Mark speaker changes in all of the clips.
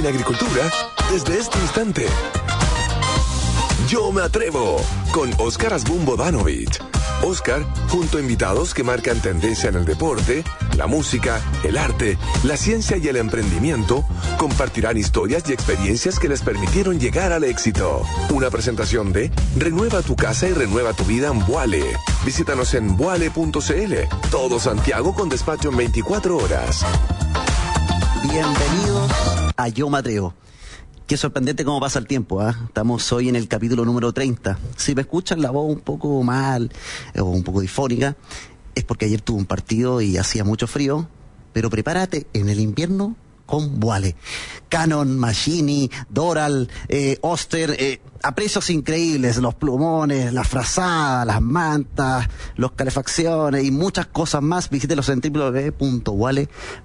Speaker 1: en agricultura desde este instante. Yo me atrevo con Óscar Asbun Bodanovich. Óscar, junto a invitados que marcan tendencia en el deporte, la música, el arte, la ciencia y el emprendimiento, compartirán historias y experiencias que les permitieron llegar al éxito. Una presentación de Renueva tu casa y renueva tu vida en Boale. Visítanos en boale.cl. Todo Santiago con despacho en 24 horas.
Speaker 2: Bienvenidos a Yo me atrevo. Qué sorprendente cómo pasa el tiempo, ¿eh? Estamos hoy en el capítulo número 30. Si me escuchan la voz un poco mal o un poco difónica, es porque ayer tuve un partido y hacía mucho frío, pero prepárate en el invierno con Boale. Canon, Machini, Doral, Oster, a precios increíbles, los plumones, las frazadas, las mantas, los calefacciones y muchas cosas más. Visítelos en www.boale.cl.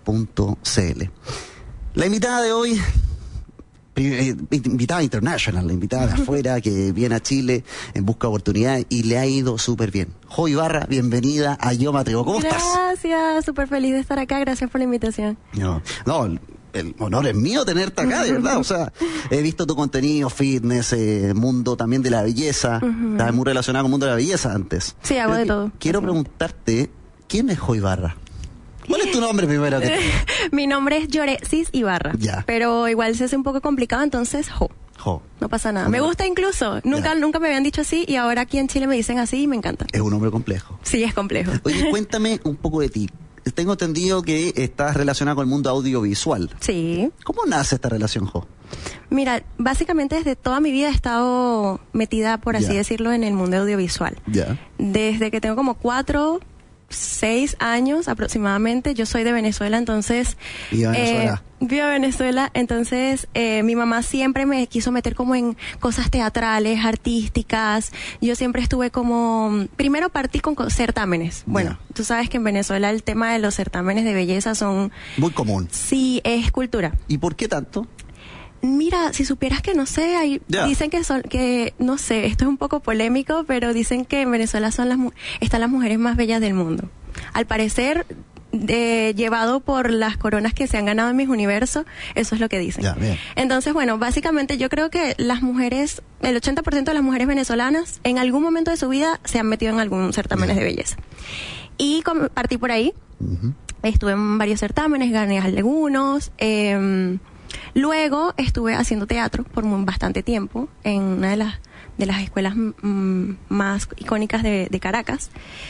Speaker 2: La invitada de hoy, invitada international, la invitada de afuera que viene a Chile en busca de oportunidades y le ha ido súper bien. Jo Ibarra, bienvenida a Yo me atrevo. ¿Cómo estás?
Speaker 3: Gracias, súper feliz de estar acá, gracias por la invitación.
Speaker 2: No, el honor es mío tenerte acá, de verdad. O sea, he visto tu contenido, fitness, mundo también de la belleza. Estás muy relacionado con el mundo de la belleza antes.
Speaker 3: Sí, hago de todo.
Speaker 2: Quiero preguntarte, ¿quién es Jo Ibarra? ¿Cuál es tu nombre primero?
Speaker 3: Mi nombre es Yoresis Ibarra, pero igual se hace un poco complicado, entonces Jo. No pasa nada. Me gusta incluso. Nunca me habían dicho así y ahora aquí en Chile me dicen así y me encanta.
Speaker 2: Es un nombre complejo.
Speaker 3: Sí, es complejo.
Speaker 2: Oye, cuéntame un poco de ti. Tengo entendido que estás relacionada con el mundo audiovisual.
Speaker 3: Sí.
Speaker 2: ¿Cómo nace esta relación, Jo?
Speaker 3: Mira, básicamente desde toda mi vida he estado metida, por así decirlo, en el mundo audiovisual. Desde que tengo como 6 años aproximadamente. Yo soy de Venezuela, entonces vivo en Venezuela, entonces mi mamá siempre me quiso meter como en cosas teatrales, artísticas. Yo siempre estuve como, primero partí con certámenes. Bueno, tú sabes que en Venezuela el tema de los certámenes de belleza son
Speaker 2: muy común.
Speaker 3: Sí, es cultura.
Speaker 2: ¿Y por qué tanto?
Speaker 3: Mira, si supieras que no sé, dicen que no sé, esto es un poco polémico, pero dicen que en Venezuela están las mujeres más bellas del mundo. Al parecer, llevado por las coronas que se han ganado en Miss Universo, eso es lo que dicen. Entonces, bueno, básicamente yo creo que las mujeres, el 80% de las mujeres venezolanas, en algún momento de su vida se han metido en algún certámenes de belleza. Y partí por ahí, estuve en varios certámenes, gané algunos, luego estuve haciendo teatro por bastante tiempo en una de las escuelas más icónicas de Caracas.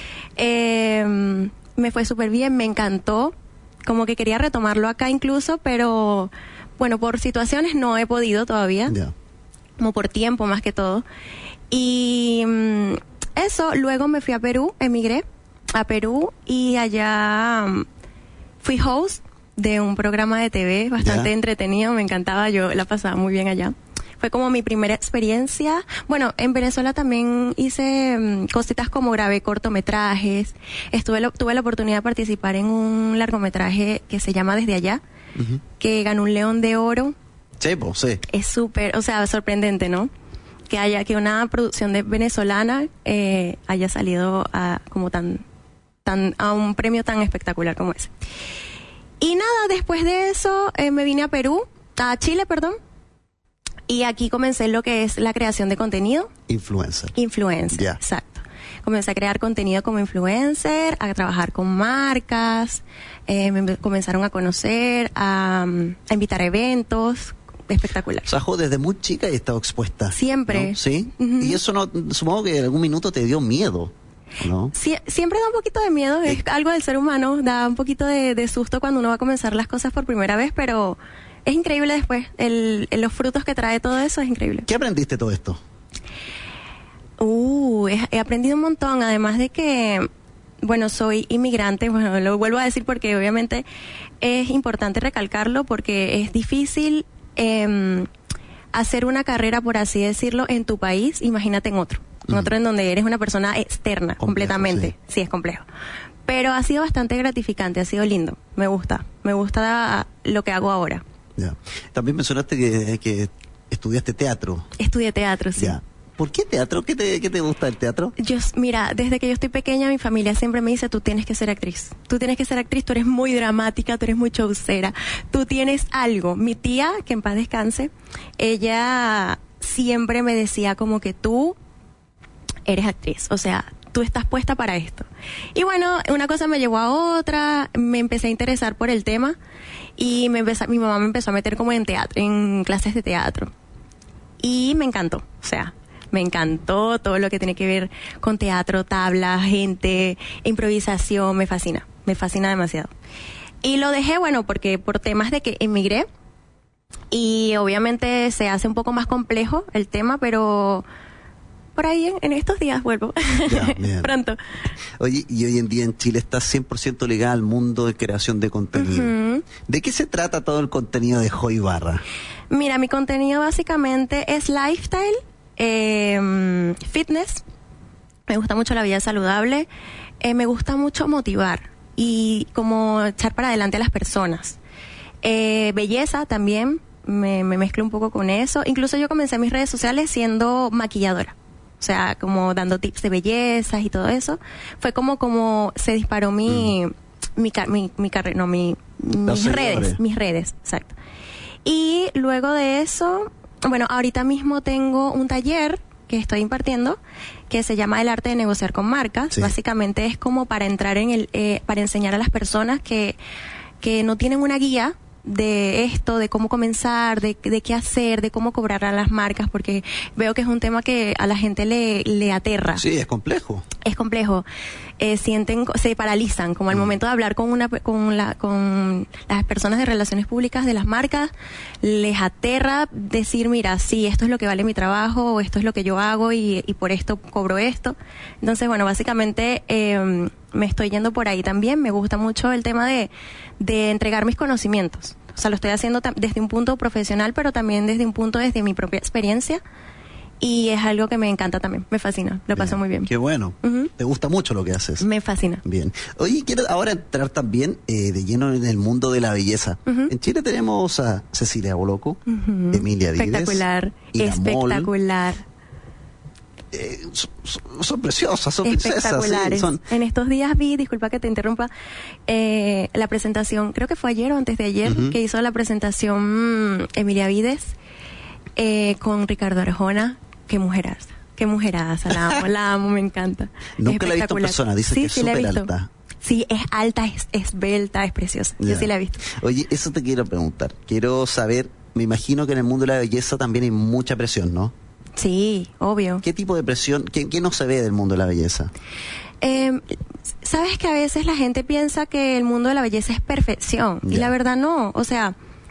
Speaker 3: Me fue súper bien, me encantó, como que quería retomarlo acá incluso, pero bueno, por situaciones no he podido todavía, como por tiempo más que todo. Y eso, luego me fui a Perú, emigré a Perú y allá fui host de un programa de TV bastante entretenido, me encantaba, yo la pasaba muy bien allá. Fue como mi primera experiencia. Bueno, en Venezuela también hice cositas como grabé cortometrajes. Tuve la oportunidad de participar en un largometraje que se llama Desde Allá, que ganó un León de Oro.
Speaker 2: Sí.
Speaker 3: Es súper, o sea, sorprendente, ¿no? Que una producción venezolana haya salido a un premio tan espectacular como ese. Y nada, después de eso me vine a Chile, y aquí comencé lo que es la creación de contenido.
Speaker 2: Influencer,
Speaker 3: exacto. Comencé a crear contenido como influencer, a trabajar con marcas, me comenzaron a conocer, a invitar a eventos. Espectacular.
Speaker 2: O sea, Jo, desde muy chica he estado expuesta.
Speaker 3: Siempre.
Speaker 2: ¿No? ¿Sí? Y eso supongo que en algún minuto te dio miedo, ¿no?
Speaker 3: Sí, siempre da un poquito de miedo, es algo del ser humano, da un poquito de susto cuando uno va a comenzar las cosas por primera vez, pero es increíble después, los frutos que trae todo eso es increíble.
Speaker 2: ¿Qué aprendiste todo esto?
Speaker 3: He aprendido un montón, además de que, bueno, soy inmigrante, bueno, lo vuelvo a decir porque obviamente es importante recalcarlo porque es difícil hacer una carrera, por así decirlo, en tu país, imagínate en otro en donde eres una persona externa, completamente. Sí, es complejo. Pero ha sido bastante gratificante, ha sido lindo. Me gusta lo que hago ahora.
Speaker 2: También mencionaste que estudiaste teatro.
Speaker 3: Estudié teatro, sí.
Speaker 2: ¿Por qué teatro? ¿Qué te gusta el teatro?
Speaker 3: Mira, desde que yo estoy pequeña, mi familia siempre me dice, tú tienes que ser actriz. Tú tienes que ser actriz, tú eres muy dramática, tú eres muy showcera. Tú tienes algo. Mi tía, que en paz descanse, ella siempre me decía como que tú eres actriz. O sea, tú estás puesta para esto. Y bueno, una cosa me llevó a otra, me empecé a interesar por el tema y mi mamá me empezó a meter como en teatro, en clases de teatro. Y me encantó, o sea, me encantó todo lo que tiene que ver con teatro, tabla, gente, improvisación, me fascina demasiado. Y lo dejé, bueno, porque por temas de que emigré y obviamente se hace un poco más complejo el tema, pero por ahí en estos días vuelvo. Ya, pronto.
Speaker 2: Oye, y hoy en día en Chile está 100% ligada al mundo de creación de contenido. Uh-huh. ¿De qué se trata todo el contenido de Jo Ibarra?
Speaker 3: Mira, mi contenido básicamente es lifestyle, fitness, me gusta mucho la vida saludable, me gusta mucho motivar y como echar para adelante a las personas. Belleza también, me mezclo un poco con eso. Incluso yo comencé mis redes sociales siendo maquilladora. O sea, como dando tips de bellezas y todo eso. Fue como se disparó mis redes, exacto. Y luego de eso, bueno, ahorita mismo tengo un taller que estoy impartiendo que se llama El Arte de Negociar con Marcas. Sí. Básicamente es como para entrar para enseñar a las personas que no tienen una guía de esto, de cómo comenzar, de qué hacer, de cómo cobrar a las marcas, porque veo que es un tema que a la gente le aterra.
Speaker 2: Sí, es complejo.
Speaker 3: Es complejo. Se paralizan, como al momento de hablar con las personas de relaciones públicas de las marcas, les aterra decir, mira, sí, esto es lo que vale mi trabajo, o esto es lo que yo hago y por esto cobro esto. Entonces, bueno, básicamente me estoy yendo por ahí también. Me gusta mucho el tema de entregar mis conocimientos. O sea, lo estoy haciendo desde un punto profesional, pero también desde mi propia experiencia. Y es algo que me encanta también, me fascina, lo paso muy bien.
Speaker 2: Qué bueno, ¿te gusta mucho lo que haces?
Speaker 3: Me fascina.
Speaker 2: Bien. Oye, quiero ahora entrar también de lleno en el mundo de la belleza. En Chile tenemos a Cecilia Boloco, Emilia Vides.
Speaker 3: Espectacular, espectacular.
Speaker 2: Son preciosas, son princesas.
Speaker 3: Sí, En estos días vi, disculpa que te interrumpa, la presentación, creo que fue ayer o antes de ayer, que hizo la presentación Emilia Vides con Ricardo Arjona. Qué mujeraza, la amo, me encanta.
Speaker 2: Nunca la he visto en persona, dice que es súper alta.
Speaker 3: Sí, es alta, es esbelta, es preciosa. Yeah. Yo sí la he visto.
Speaker 2: Oye, eso te quiero preguntar. Quiero saber, me imagino que en el mundo de la belleza también hay mucha presión, ¿no?
Speaker 3: Sí, obvio.
Speaker 2: ¿Qué tipo de presión, qué no se ve del mundo de la belleza?
Speaker 3: Sabes que a veces la gente piensa que el mundo de la belleza es perfección. Yeah. Y la verdad no. O sea,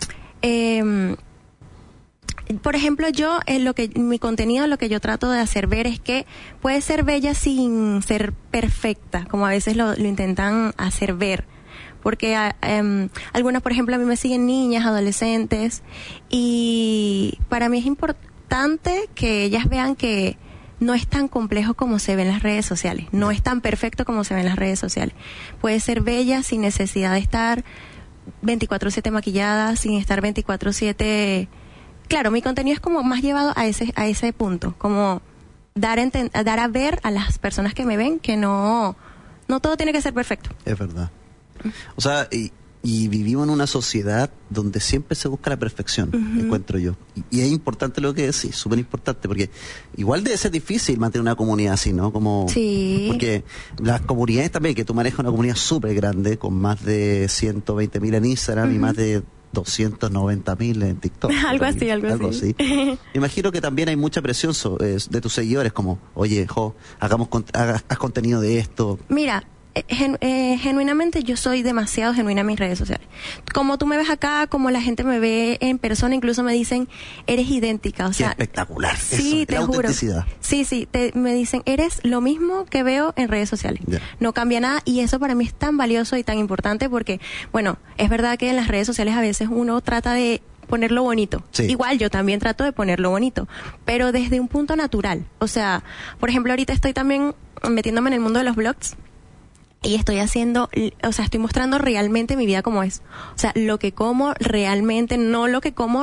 Speaker 3: por ejemplo, yo mi contenido, lo que yo trato de hacer ver es que puedes ser bella sin ser perfecta, como a veces lo intentan hacer ver. Porque algunas, por ejemplo, a mí me siguen niñas, adolescentes, y para mí es importante que ellas vean que no es tan complejo como se ve en las redes sociales, no es tan perfecto como se ve en las redes sociales. Puede ser bella sin necesidad de estar 24/7 maquillada, sin estar 24/7... Claro, mi contenido es como más llevado a ese punto, como dar a ver a las personas que me ven que no todo tiene que ser perfecto.
Speaker 2: Es verdad. O sea, y vivimos en una sociedad donde siempre se busca la perfección, encuentro yo. Y es importante lo que decís, súper importante, porque igual debe ser difícil mantener una comunidad así, ¿no?
Speaker 3: Sí.
Speaker 2: Porque las comunidades también, que tú manejas una comunidad súper grande, con más de 120.000 en Instagram y más de 290.000 en TikTok.
Speaker 3: algo así.
Speaker 2: Imagino que también hay mucha presión de tus seguidores, como, oye, haz contenido de esto.
Speaker 3: Mira, genuinamente yo soy demasiado genuina en mis redes sociales. Como tú me ves acá, como la gente me ve en persona, incluso me dicen, eres idéntica. O sea,
Speaker 2: qué espectacular.
Speaker 3: Sí,
Speaker 2: eso,
Speaker 3: te juro.
Speaker 2: Autenticidad.
Speaker 3: Sí, me dicen, eres lo mismo que veo en redes sociales. Yeah. No cambia nada y eso para mí es tan valioso y tan importante porque, bueno, es verdad que en las redes sociales a veces uno trata de ponerlo bonito. Sí. Igual yo también trato de ponerlo bonito, pero desde un punto natural. O sea, por ejemplo, ahorita estoy también metiéndome en el mundo de los blogs. y estoy haciendo, o sea, estoy mostrando realmente mi vida como es. O sea, lo que como realmente, no lo que como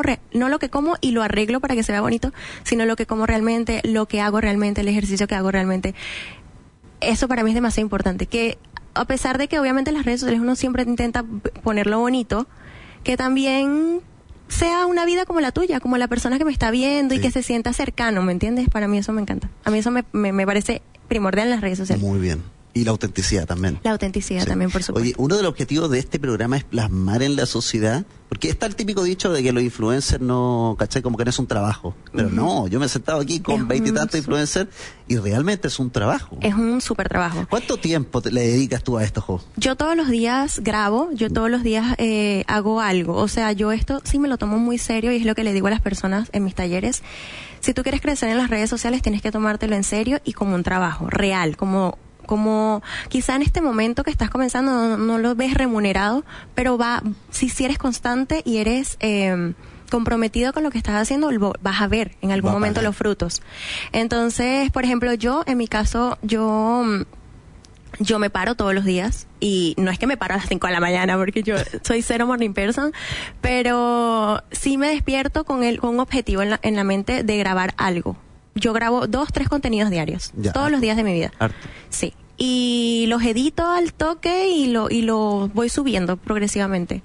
Speaker 3: y lo arreglo para que se vea bonito, sino lo que como realmente, lo que hago realmente, el ejercicio que hago realmente. Eso para mí es demasiado importante, que a pesar de que obviamente en las redes sociales uno siempre intenta ponerlo bonito, que también sea una vida como la tuya, como la persona que me está viendo, sí, y que se sienta cercano, ¿me entiendes? Para mí eso me encanta. A mí eso me parece primordial en las redes sociales.
Speaker 2: Muy bien. Y la autenticidad también.
Speaker 3: La autenticidad, sí, también, por supuesto.
Speaker 2: Oye, uno de los objetivos de este programa es plasmar en la sociedad, porque está el típico dicho de que los influencers no, ¿cachai? Como que no es un trabajo. Pero no, yo me he sentado aquí con 20 y tantos influencers y realmente es un trabajo.
Speaker 3: Es un súper trabajo.
Speaker 2: ¿Cuánto tiempo le dedicas tú a esto, Jo?
Speaker 3: Yo todos los días grabo, yo todos los días hago algo. O sea, yo esto sí me lo tomo muy serio y es lo que le digo a las personas en mis talleres. Si tú quieres crecer en las redes sociales, tienes que tomártelo en serio y como un trabajo real, como quizá en este momento que estás comenzando no lo ves remunerado, pero si eres constante y eres comprometido con lo que estás haciendo, vas a ver en algún momento los frutos. Entonces, por ejemplo, yo, en mi caso, yo me paro todos los días, y no es que me paro a las 5 de la mañana porque yo soy cero morning person, pero sí me despierto con un objetivo en la mente de grabar algo. Yo grabo 2-3 contenidos diarios, todos los días de mi vida. Sí. Y los edito al toque y lo voy subiendo progresivamente.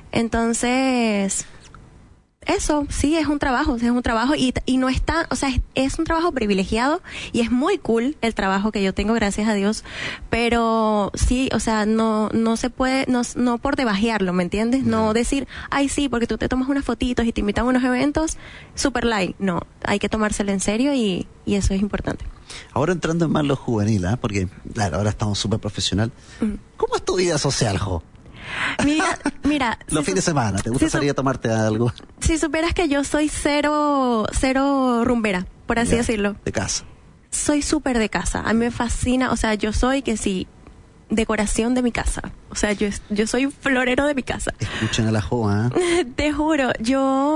Speaker 3: Entonces, eso sí es un trabajo y no está, o sea, es un trabajo privilegiado y es muy cool el trabajo que yo tengo, gracias a Dios, pero sí, o sea, no se puede, no por debajearlo, ¿me entiendes? No decir, ay sí, porque tú te tomas unas fotitos y te invitan a unos eventos, super like, no, hay que tomárselo en serio y eso es importante.
Speaker 2: Ahora entrando en más lo juvenil, ¿eh? Porque claro, ahora estamos súper profesional. ¿Cómo es tu vida social, Jo?
Speaker 3: Mira
Speaker 2: los fines de semana, ¿te gusta salir a tomarte algo?
Speaker 3: Si supieras que yo soy cero rumbera, por así decirlo.
Speaker 2: De casa.
Speaker 3: Soy súper de casa. A mí me fascina, o sea, yo soy decoración de mi casa. O sea, yo soy florero de mi casa.
Speaker 2: Escuchen a la Jo, ¿eh?
Speaker 3: Te juro, yo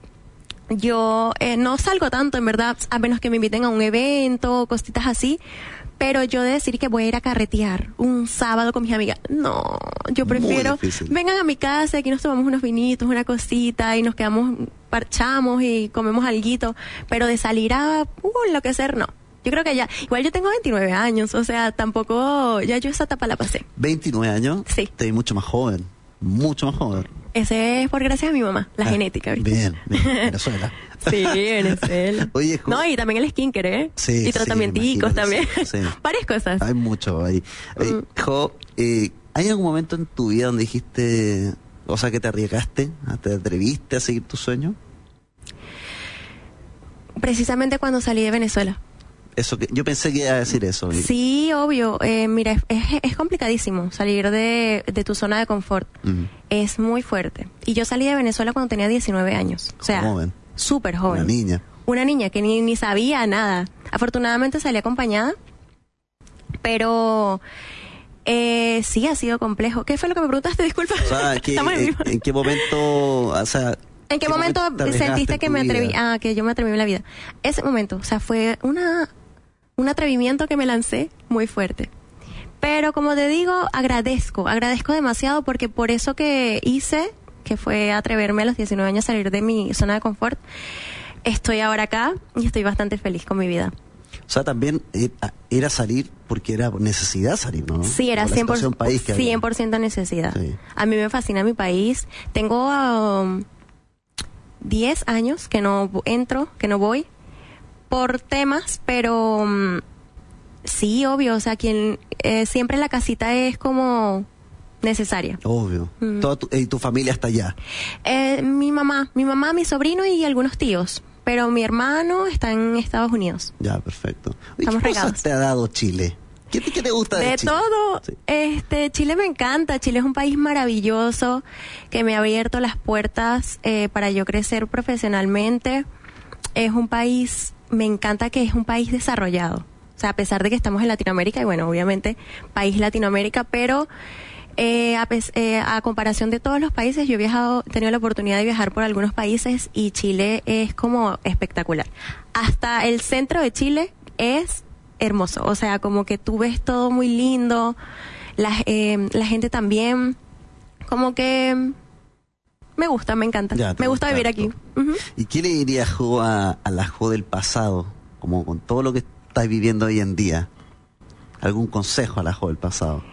Speaker 3: no salgo tanto, en verdad, a menos que me inviten a un evento, cositas así. Pero yo de decir que voy a ir a carretear un sábado con mis amigas, no, yo prefiero, vengan a mi casa, aquí nos tomamos unos vinitos, una cosita, y nos quedamos, parchamos y comemos alguito, pero de salir a enloquecer, no. Yo creo que igual yo tengo 29 años, o sea, tampoco, ya yo esa etapa la pasé.
Speaker 2: ¿29 años?
Speaker 3: Sí.
Speaker 2: Te vi mucho más joven.
Speaker 3: Ese es por gracias a mi mamá, la genética, ¿viste?
Speaker 2: Bien, Venezuela.
Speaker 3: Sí, Venezuela.
Speaker 2: Oye,
Speaker 3: no, y también el skincare,
Speaker 2: Sí.
Speaker 3: Y tratamienticos también.
Speaker 2: Sí.
Speaker 3: Varias cosas.
Speaker 2: Hay mucho ahí. Jo, ¿hay algún momento en tu vida donde dijiste, o sea, que te arriesgaste, te atreviste a seguir tu sueño?
Speaker 3: Precisamente cuando salí de Venezuela.
Speaker 2: Eso que yo pensé que iba a decir eso.
Speaker 3: Sí, obvio. Mira, es complicadísimo salir de tu zona de confort. Es muy fuerte. Y yo salí de Venezuela cuando tenía 19 años. O sea,
Speaker 2: joven.
Speaker 3: Súper joven.
Speaker 2: Una
Speaker 3: niña que ni sabía nada. Afortunadamente salí acompañada, pero sí ha sido complejo. ¿Qué fue lo que me preguntaste? Disculpa. O sea,
Speaker 2: ¿en qué momento, o sea,
Speaker 3: ¿en qué momento sentiste que me atreví? Que yo me atreví en la vida. Ese momento, o sea, fue un atrevimiento que me lancé muy fuerte. Pero como te digo, agradezco demasiado, porque por eso que hice, que fue atreverme a los 19 años a salir de mi zona de confort, estoy ahora acá y estoy bastante feliz con mi vida.
Speaker 2: O sea, también era salir porque era necesidad salir, ¿no?
Speaker 3: Sí, era 100% necesidad. Sí. A mí me fascina mi país. Tengo 10 años que no voy por temas, pero sí, obvio, o sea, siempre la casita es como necesaria.
Speaker 2: Obvio. ¿Y tu familia está allá?
Speaker 3: Mi mamá, mi sobrino y algunos tíos, pero mi hermano está en Estados Unidos.
Speaker 2: Ya, perfecto.
Speaker 3: ¿Qué
Speaker 2: cosas te ha dado Chile? ¿Qué te gusta de Chile?
Speaker 3: Todo. Sí. Chile me encanta. Chile es un país maravilloso que me ha abierto las puertas para yo crecer profesionalmente. Es un país, me encanta que es un país desarrollado. O sea, a pesar de que estamos en Latinoamérica, y bueno, obviamente, país Latinoamérica, pero a comparación de todos los países, yo he tenido la oportunidad de viajar por algunos países y Chile es como espectacular. Hasta el centro de Chile es hermoso, o sea, como que tú ves todo muy lindo, la gente también, como que me gusta, me encanta. Me gusta vivir aquí. Uh-huh.
Speaker 2: ¿Y qué le dirías, Jo, a la Jo del pasado, como con todo lo que estás viviendo hoy en día? ¿Algún consejo a la Jo del pasado?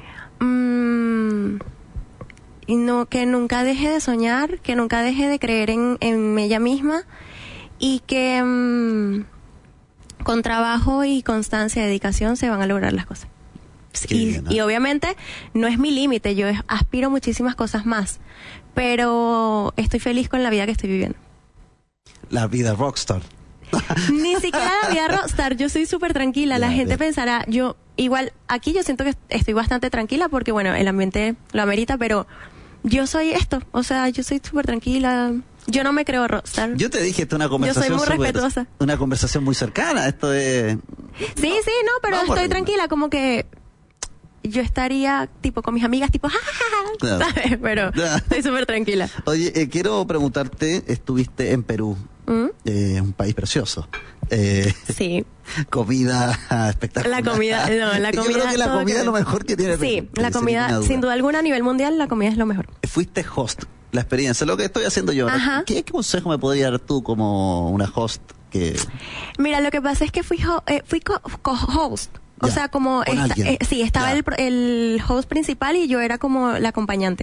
Speaker 3: Y no, que nunca deje de soñar, que nunca deje de creer en ella misma y que con trabajo y constancia y dedicación se van a lograr las cosas. Y obviamente no es mi límite, yo aspiro muchísimas cosas más, pero estoy feliz con la vida que estoy viviendo.
Speaker 2: La vida rockstar.
Speaker 3: Ni siquiera la vida rockstar, yo soy súper tranquila, la gente pensará, igual aquí yo siento que estoy bastante tranquila porque bueno, el ambiente lo amerita, pero yo soy esto, o sea, yo soy súper tranquila, yo no me creo rockstar.
Speaker 2: Yo te dije, esto es una conversación,
Speaker 3: yo soy muy respetuosa.
Speaker 2: Una conversación muy cercana, esto de...
Speaker 3: Sí, no, pero estoy tranquila, como que yo estaría tipo con mis amigas, tipo jajaja, ¿sabes? Pero estoy súper tranquila.
Speaker 2: Oye, quiero preguntarte, estuviste en Perú, un país precioso.
Speaker 3: Sí.
Speaker 2: Comida espectacular.
Speaker 3: La comida
Speaker 2: Yo creo que la comida es lo mejor que tiene.
Speaker 3: Sí, la comida, sin duda alguna, a nivel mundial, la comida es lo mejor.
Speaker 2: Fuiste host, la experiencia, lo que estoy haciendo yo. ¿Qué consejo me podrías dar tú como una host?
Speaker 3: Mira, lo que pasa es que fui co-host. O sea, como estaba el host principal y yo era como la acompañante.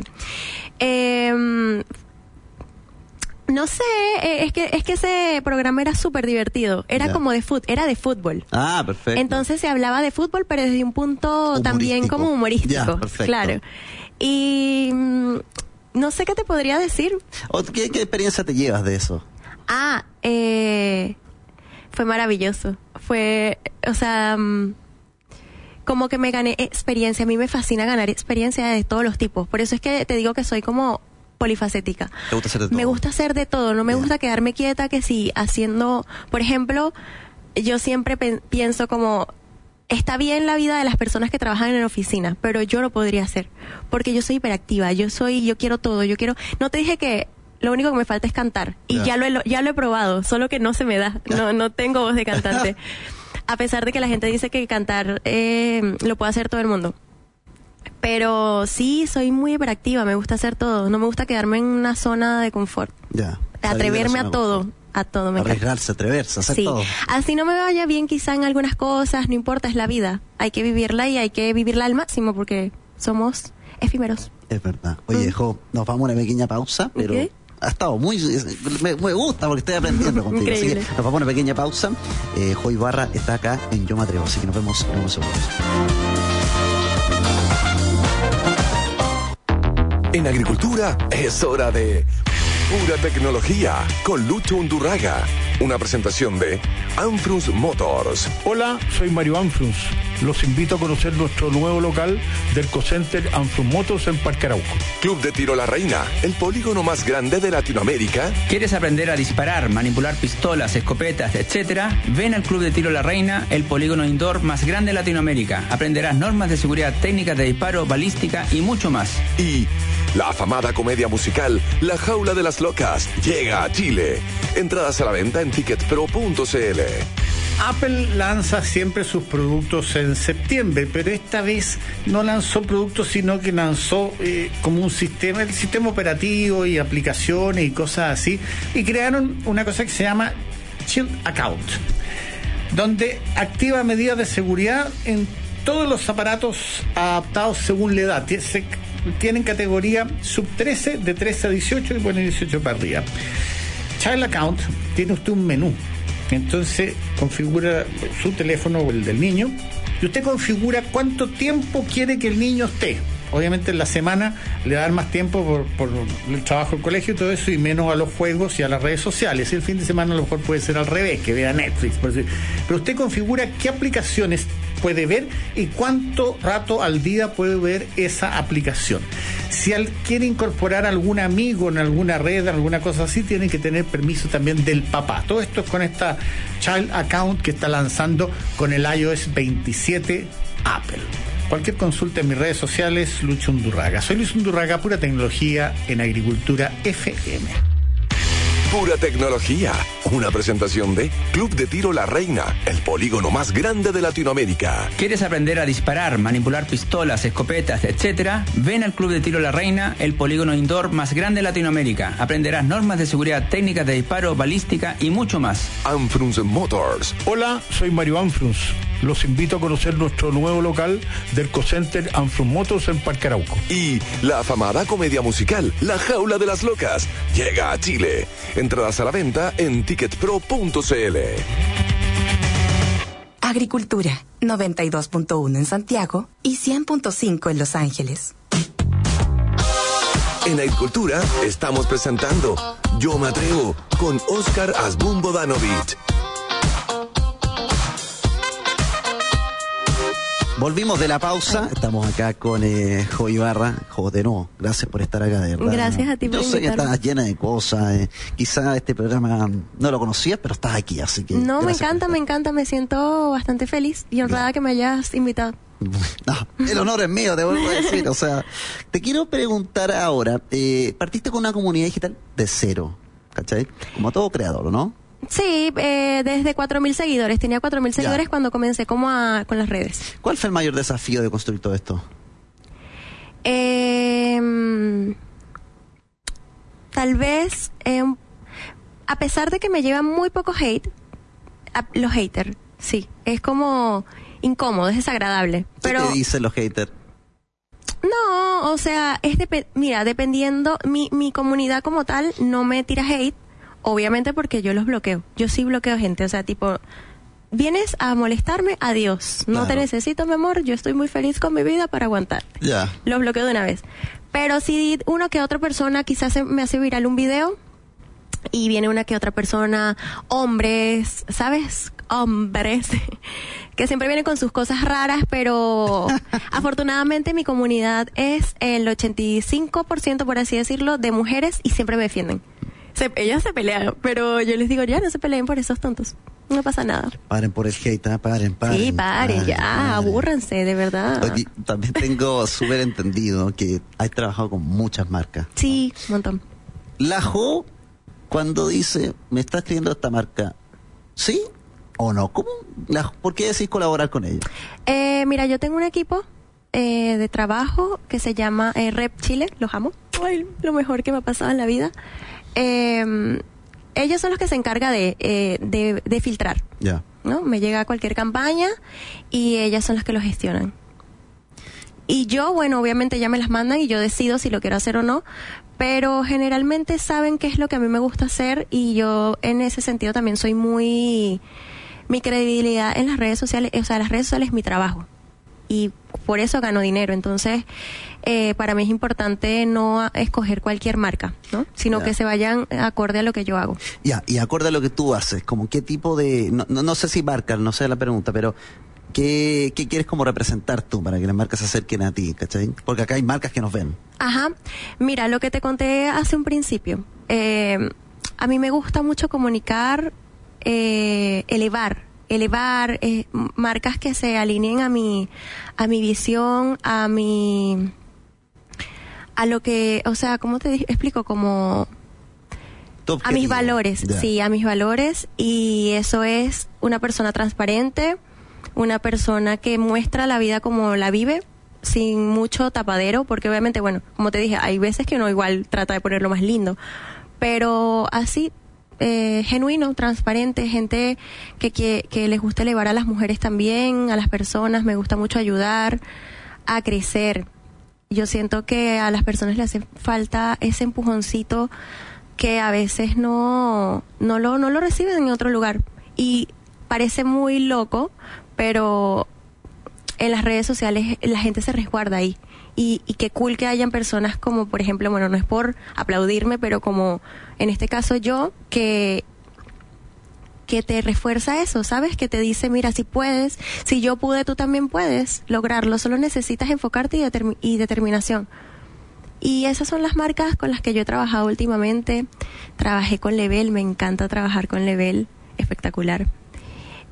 Speaker 3: No sé, es que ese programa era súper divertido. Era como de fútbol.
Speaker 2: Ah, perfecto.
Speaker 3: Entonces se hablaba de fútbol, pero desde un punto también como humorístico.
Speaker 2: Perfecto.
Speaker 3: Claro. Y no sé qué te podría decir.
Speaker 2: ¿Qué experiencia te llevas de eso?
Speaker 3: Fue maravilloso. Como que me gané experiencia. A mí me fascina ganar experiencia de todos los tipos. Por eso es que te digo que soy como polifacética.
Speaker 2: ¿Te gusta hacer de todo?
Speaker 3: Me gusta hacer de todo. No me gusta quedarme quieta, que si haciendo... Por ejemplo, yo siempre pienso como... Está bien la vida de las personas que trabajan en la oficina, pero yo lo podría hacer. Porque yo soy hiperactiva. Yo quiero todo. No te dije que lo único que me falta es cantar. Y ya lo he probado. Solo que no se me da. No tengo voz de cantante. A pesar de que la gente dice que cantar lo puede hacer todo el mundo. Pero sí, soy muy hiperactiva, me gusta hacer todo. No me gusta quedarme en una zona de confort. Atreverme a todo. A todo me
Speaker 2: arriesgarse, atreverse, hacer todo.
Speaker 3: Así no me vaya bien quizá en algunas cosas, no importa, es la vida. Hay que vivirla y hay que vivirla al máximo porque somos efímeros.
Speaker 2: Es verdad. Oye, Jo, nos vamos a una pequeña pausa, pero... Ha estado me gusta porque estoy aprendiendo contigo.
Speaker 3: Increíble.
Speaker 2: Así que nos vamos a una pequeña pausa. Jo Ibarra está acá en Yo Me Atrevo, así que nos vemos en unos segundos.
Speaker 1: En agricultura es hora de Pura Tecnología con Lucho Undurraga. Una presentación de Anfrunz Motors.
Speaker 4: Hola, soy Mario Anfrunz. Los invito a conocer nuestro nuevo local del Co-Center Anfrunz Motors en Parque Arauco.
Speaker 1: Club de Tiro La Reina, el polígono más grande de Latinoamérica.
Speaker 5: ¿Quieres aprender a disparar, manipular pistolas, escopetas, etcétera? Ven al Club de Tiro La Reina, el polígono indoor más grande de Latinoamérica. Aprenderás normas de seguridad, técnicas de disparo, balística y mucho más.
Speaker 1: Y la afamada comedia musical La Jaula de las Locas llega a Chile. Entradas a la venta en ticketpro.cl.
Speaker 4: Apple lanza siempre sus productos en septiembre, pero esta vez no lanzó productos, sino que lanzó como el sistema operativo y aplicaciones y cosas así, y crearon una cosa que se llama Shield Account, donde activa medidas de seguridad en todos los aparatos adaptados según la edad. Tienen categoría sub 13, de 13 a 18 y bueno, 18 para arriba. Child Account, tiene usted un menú. Entonces configura su teléfono o el del niño y usted configura cuánto tiempo quiere que el niño esté. Obviamente en la semana le va a dar más tiempo por el trabajo del colegio y todo eso, y menos a los juegos y a las redes sociales. El fin de semana a lo mejor puede ser al revés, que vea Netflix, por decir. Pero usted configura qué aplicaciones puede ver y cuánto rato al día puede ver esa aplicación. Si quiere incorporar algún amigo en alguna red, alguna cosa así, tiene que tener permiso también del papá. Todo esto es con esta Child Account que está lanzando con el iOS 27 Apple. Cualquier consulta en mis redes sociales, Lucho Undurraga. Soy Luis Undurraga, Pura Tecnología en Agricultura FM.
Speaker 1: Pura tecnología. Una presentación de Club de Tiro La Reina, el polígono más grande de Latinoamérica.
Speaker 5: ¿Quieres aprender a disparar, manipular pistolas, escopetas, etcétera? Ven al Club de Tiro La Reina, el polígono indoor más grande de Latinoamérica. Aprenderás normas de seguridad, técnicas de disparo, balística y mucho más.
Speaker 1: Anfrunz Motors.
Speaker 6: Hola, soy Mario Anfrunz. Los invito a conocer nuestro nuevo local del Cocenter Anfrunz Motors en Parque Arauco.
Speaker 1: Y la afamada comedia musical La Jaula de las Locas llega a Chile. Entradas a la venta en ticketpro.cl.
Speaker 7: Agricultura, 92.1 en Santiago y 100.5 en Los Ángeles.
Speaker 1: En Agricultura estamos presentando Yo Me Atrevo con Óscar Asbun Bodanovich.
Speaker 2: Volvimos de la pausa, estamos acá con Jo Ibarra. Jo, de nuevo, gracias por estar acá, de verdad.
Speaker 3: Gracias a ti por invitarme.
Speaker 2: Yo sé que estás llena de cosas, quizá este programa no lo conocías, pero estás aquí, así que...
Speaker 3: No, me encanta, me siento bastante feliz y honrada que me hayas invitado.
Speaker 2: No, el honor es mío, te vuelvo a decir, o sea, te quiero preguntar ahora, partiste con una comunidad digital de cero, ¿cachai? Como todo creador, ¿no?
Speaker 3: Sí, desde 4.000 seguidores. Tenía 4.000 seguidores cuando comencé con las redes.
Speaker 2: ¿Cuál fue el mayor desafío de construir todo esto?
Speaker 3: Tal vez, a pesar de que me llevan muy poco hate, los haters, sí, es como incómodo, es desagradable. Pero
Speaker 2: ¿qué te dicen los haters?
Speaker 3: No, o sea, mira, dependiendo, mi comunidad como tal no me tira hate. Obviamente porque yo los bloqueo. Yo sí bloqueo gente. O sea, tipo, vienes a molestarme, adiós. No te necesito, mi amor. Yo estoy muy feliz con mi vida para aguantar.
Speaker 2: Ya.
Speaker 3: Los bloqueo de una vez. Pero si una que otra persona quizás me hace viral un video y viene una que otra persona, hombres, ¿sabes? Hombres, que siempre vienen con sus cosas raras, pero afortunadamente mi comunidad es el 85%, por así decirlo, de mujeres y siempre me defienden. Ellas se pelean, pero yo les digo, ya no se peleen por esos tontos. No pasa nada.
Speaker 2: Paren por el hate, paren.
Speaker 3: Sí, paren, abúrranse, de verdad.
Speaker 2: Oye, también tengo súper entendido que has trabajado con muchas marcas.
Speaker 3: Sí, un montón.
Speaker 2: La Jo, cuando dice, me está escribiendo esta marca, ¿sí o no? ¿Cómo? ¿Por qué decís colaborar con ella?
Speaker 3: Mira, yo tengo un equipo de trabajo que se llama Rep Chile, los amo. Ay, lo mejor que me ha pasado en la vida. Ellos son los que se encargan de filtrar.
Speaker 2: Ya.
Speaker 3: ¿No? Me llega cualquier campaña y ellas son las que lo gestionan. Y yo, bueno, obviamente ya me las mandan y yo decido si lo quiero hacer o no, pero generalmente saben qué es lo que a mí me gusta hacer y yo en ese sentido también soy mi credibilidad en las redes sociales, o sea, las redes sociales es mi trabajo. Y por eso gano dinero. Entonces, para mí es importante no escoger cualquier marca, ¿no? Sino que se vayan acorde a lo que yo hago.
Speaker 2: Ya, y acorde a lo que tú haces, como qué tipo de... No sé si marcas, no sé la pregunta, pero ¿qué quieres como representar tú para que las marcas se acerquen a ti, ¿cachai? Porque acá hay marcas que nos ven.
Speaker 3: Ajá. Mira, lo que te conté hace un principio. A mí me gusta mucho comunicar, elevar marcas que se alineen a mi visión, a lo que, o sea, ¿cómo te explico? Como a mis valores, sí, a mis valores, y eso es una persona transparente, una persona que muestra la vida como la vive, sin mucho tapadero, porque obviamente, bueno, como te dije, hay veces que uno igual trata de ponerlo más lindo, pero así, genuino, transparente, gente que les gusta elevar a las mujeres también, a las personas, me gusta mucho ayudar a crecer. Yo siento que a las personas les hace falta ese empujoncito que a veces no lo reciben en otro lugar. Y parece muy loco, pero en las redes sociales la gente se resguarda ahí. Y qué cool que hayan personas como, por ejemplo, bueno, no es por aplaudirme, pero como en este caso yo, que te refuerza eso, ¿sabes? Que te dice, mira, si puedes, si yo pude, tú también puedes lograrlo, solo necesitas enfocarte y determinación. Y esas son las marcas con las que yo he trabajado últimamente. Trabajé con Level, me encanta trabajar con Level, espectacular.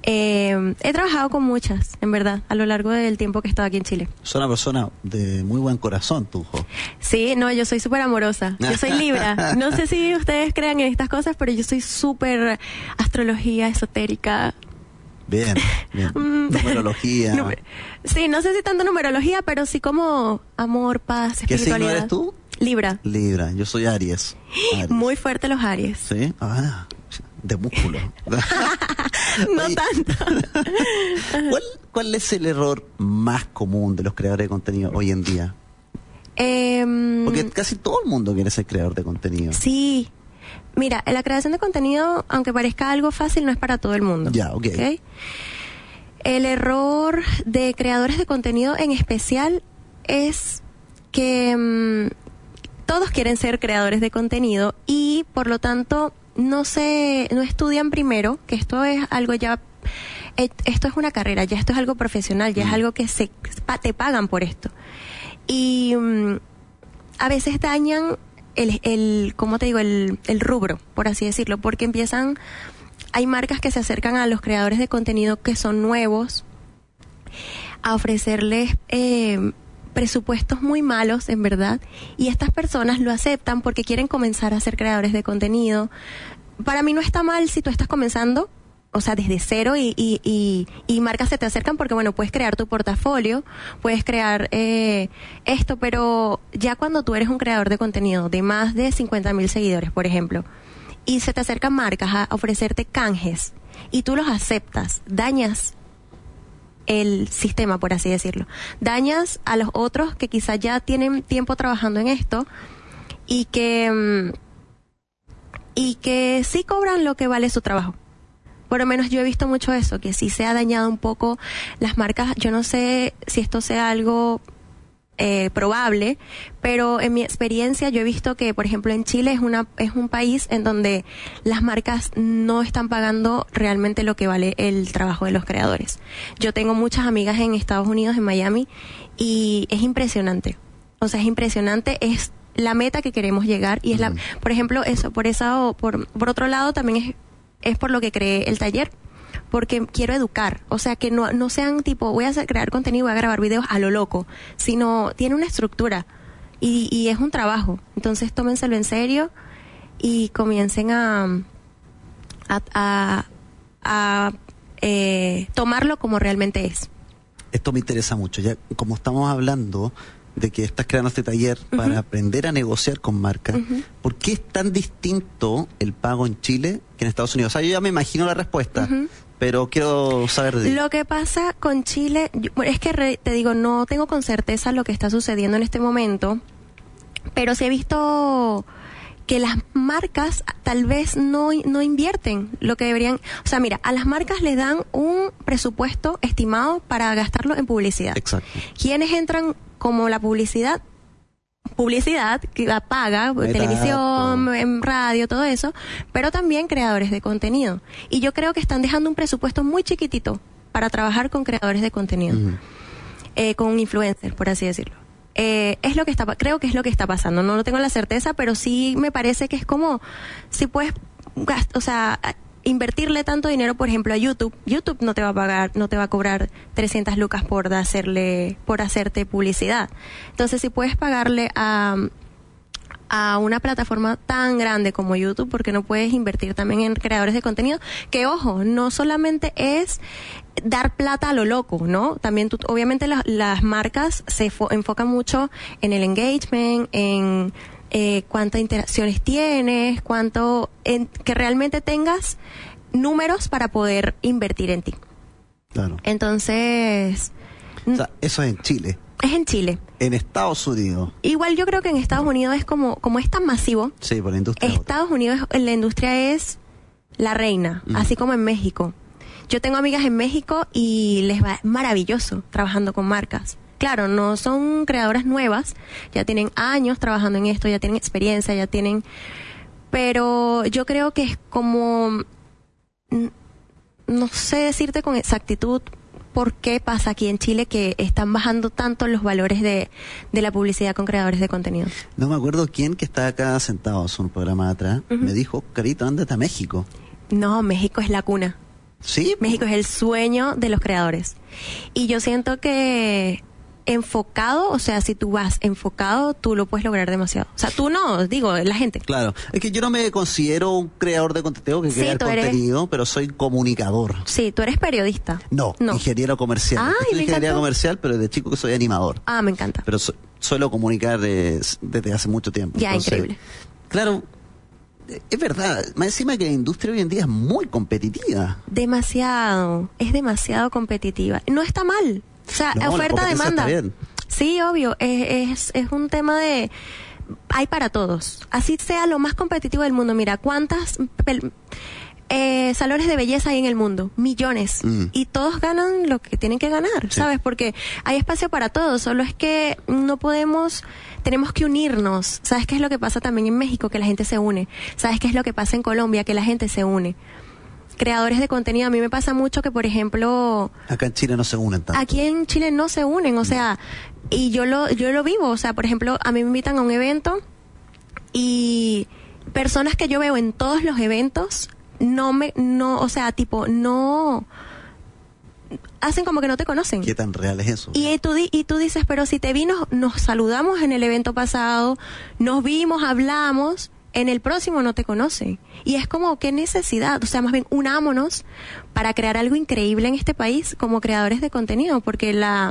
Speaker 3: He trabajado con muchas, en verdad, a lo largo del tiempo que he estado aquí en Chile.
Speaker 2: Sos una persona de muy buen corazón, tú, Jo.
Speaker 3: Sí, no, yo soy súper amorosa. Yo soy Libra. No sé si ustedes crean en estas cosas, pero yo soy súper astrología, esotérica.
Speaker 2: Bien. Numerología.
Speaker 3: Sí, no sé si tanto numerología, pero sí como amor, paz, espiritualidad.
Speaker 2: ¿Qué signo eres tú?
Speaker 3: Libra.
Speaker 2: Libra, yo soy Aries.
Speaker 3: Muy fuerte los Aries.
Speaker 2: ¿Sí? Ah, de músculo.
Speaker 3: No tanto.
Speaker 2: ¿Cuál es el error más común de los creadores de contenido hoy en día? Porque casi todo el mundo quiere ser creador de contenido.
Speaker 3: Sí. Mira, la creación de contenido, aunque parezca algo fácil, no es para todo el mundo.
Speaker 2: Ya, okay.
Speaker 3: El error de creadores de contenido en especial es que todos quieren ser creadores de contenido y, por lo tanto, no estudian primero, que esto es algo ya, esto es una carrera, ya esto es algo profesional, ya es algo que te pagan por esto. Y a veces dañan ¿cómo te digo? El rubro, por así decirlo, porque hay marcas que se acercan a los creadores de contenido que son nuevos a ofrecerles presupuestos muy malos, en verdad, y estas personas lo aceptan porque quieren comenzar a ser creadores de contenido. Para mí no está mal si tú estás comenzando, o sea, desde cero y marcas se te acercan porque, bueno, puedes crear tu portafolio, puedes crear esto, pero ya cuando tú eres un creador de contenido de más de 50,000 seguidores, por ejemplo, y se te acercan marcas a ofrecerte canjes y tú los aceptas, dañas el sistema, por así decirlo. Dañas a los otros que quizás ya tienen tiempo trabajando en esto y que sí cobran lo que vale su trabajo. Por lo menos yo he visto mucho eso, que sí se ha dañado un poco las marcas. Yo no sé si esto sea algo probable, pero en mi experiencia yo he visto que, por ejemplo, en Chile es un país en donde las marcas no están pagando realmente lo que vale el trabajo de los creadores. Yo tengo muchas amigas en Estados Unidos, en Miami, y es impresionante. O sea, es impresionante, es la meta que queremos llegar y es por ejemplo, eso, por otro lado también es por lo que creé el taller, porque quiero educar, o sea, que no sean tipo, voy a crear contenido, voy a grabar videos a lo loco, sino tiene una estructura y es un trabajo. Entonces tómenselo en serio y comiencen a tomarlo como realmente es.
Speaker 2: Esto me interesa mucho, ya como estamos hablando de que estás creando este taller para aprender a negociar con marcas. ¿Por qué es tan distinto el pago en Chile que en Estados Unidos? O sea, yo ya me imagino la respuesta, pero quiero saber de...
Speaker 3: Lo que pasa con Chile, es que te digo, no tengo con certeza lo que está sucediendo en este momento, pero sí he visto que las marcas tal vez no invierten lo que deberían. O sea, mira, a las marcas les dan un presupuesto estimado para gastarlo en publicidad.
Speaker 2: Exacto.
Speaker 3: ¿Quiénes entran como la publicidad que la paga, televisión, en radio, todo eso, pero también creadores de contenido? Y yo creo que están dejando un presupuesto muy chiquitito para trabajar con creadores de contenido, con influencers, por así decirlo. Es lo que creo que es lo que está pasando. No tengo la certeza, pero sí me parece que es como si puedes, o sea, invertirle tanto dinero, por ejemplo, a YouTube. YouTube no te va a pagar, no te va a cobrar 300 lucas por hacerte publicidad. Entonces, si puedes pagarle a una plataforma tan grande como YouTube, porque no puedes invertir también en creadores de contenido, que ojo, no solamente es dar plata a lo loco, ¿no? También obviamente las marcas se enfocan mucho en el engagement, en cuántas interacciones tienes, que realmente tengas números para poder invertir en ti.
Speaker 2: Claro.
Speaker 3: Entonces...
Speaker 2: O sea, eso es en Chile.
Speaker 3: Es en Chile.
Speaker 2: En Estados Unidos.
Speaker 3: Igual yo creo que en Estados Unidos es como es tan masivo.
Speaker 2: Sí, por la industria.
Speaker 3: Estados Unidos, la industria es la reina, así como en México. Yo tengo amigas en México y les va maravilloso trabajando con marcas. Claro, no son creadoras nuevas, ya tienen años trabajando en esto, ya tienen experiencia, pero yo creo que es como, no sé decirte con exactitud por qué pasa aquí en Chile que están bajando tanto los valores de la publicidad con creadores de contenido.
Speaker 2: No me acuerdo quién que está acá sentado en un programa de atrás, me dijo, Carito, ándate a México.
Speaker 3: No, México es la cuna.
Speaker 2: Sí.
Speaker 3: México es el sueño de los creadores. Y yo siento que enfocado, o sea, si tú vas enfocado, tú lo puedes lograr demasiado. O sea, tú no, digo, la gente.
Speaker 2: Claro, es que yo no me considero un creador de contenido que crea contenido, pero soy comunicador.
Speaker 3: Sí, tú eres periodista.
Speaker 2: No. Ingeniero comercial.
Speaker 3: Ay,
Speaker 2: Soy ingeniería comercial, pero desde chico que soy animador.
Speaker 3: Ah, me encanta.
Speaker 2: Pero suelo comunicar desde hace mucho tiempo.
Speaker 3: Ya, entonces, increíble.
Speaker 2: Claro, es verdad, más encima que la industria hoy en día es muy competitiva.
Speaker 3: Demasiado, es demasiado competitiva. No está mal. O sea, no, oferta-demanda. Sí, obvio. Es un tema de... Hay para todos. Así sea lo más competitivo del mundo. Mira, ¿cuántas salones de belleza hay en el mundo? Millones. Y todos ganan lo que tienen que ganar, ¿sabes? Porque hay espacio para todos. Solo es que no podemos... Tenemos que unirnos. ¿Sabes qué es lo que pasa también en México? Que la gente se une. ¿Sabes qué es lo que pasa en Colombia? Que la gente se une. Creadores de contenido, a mí me pasa mucho que, por ejemplo...
Speaker 2: Acá en Chile no se unen tanto.
Speaker 3: Aquí en Chile no se unen, o sea, y yo lo vivo, o sea, por ejemplo, a mí me invitan a un evento y personas que yo veo en todos los eventos, o sea, tipo, no... hacen como que no te conocen.
Speaker 2: ¿Qué tan real es eso?
Speaker 3: Y tú dices, pero si te vi, nos saludamos en el evento pasado, nos vimos, hablamos... En el próximo no te conocen. Y es como, ¿qué necesidad? O sea, más bien, unámonos para crear algo increíble en este país como creadores de contenido, porque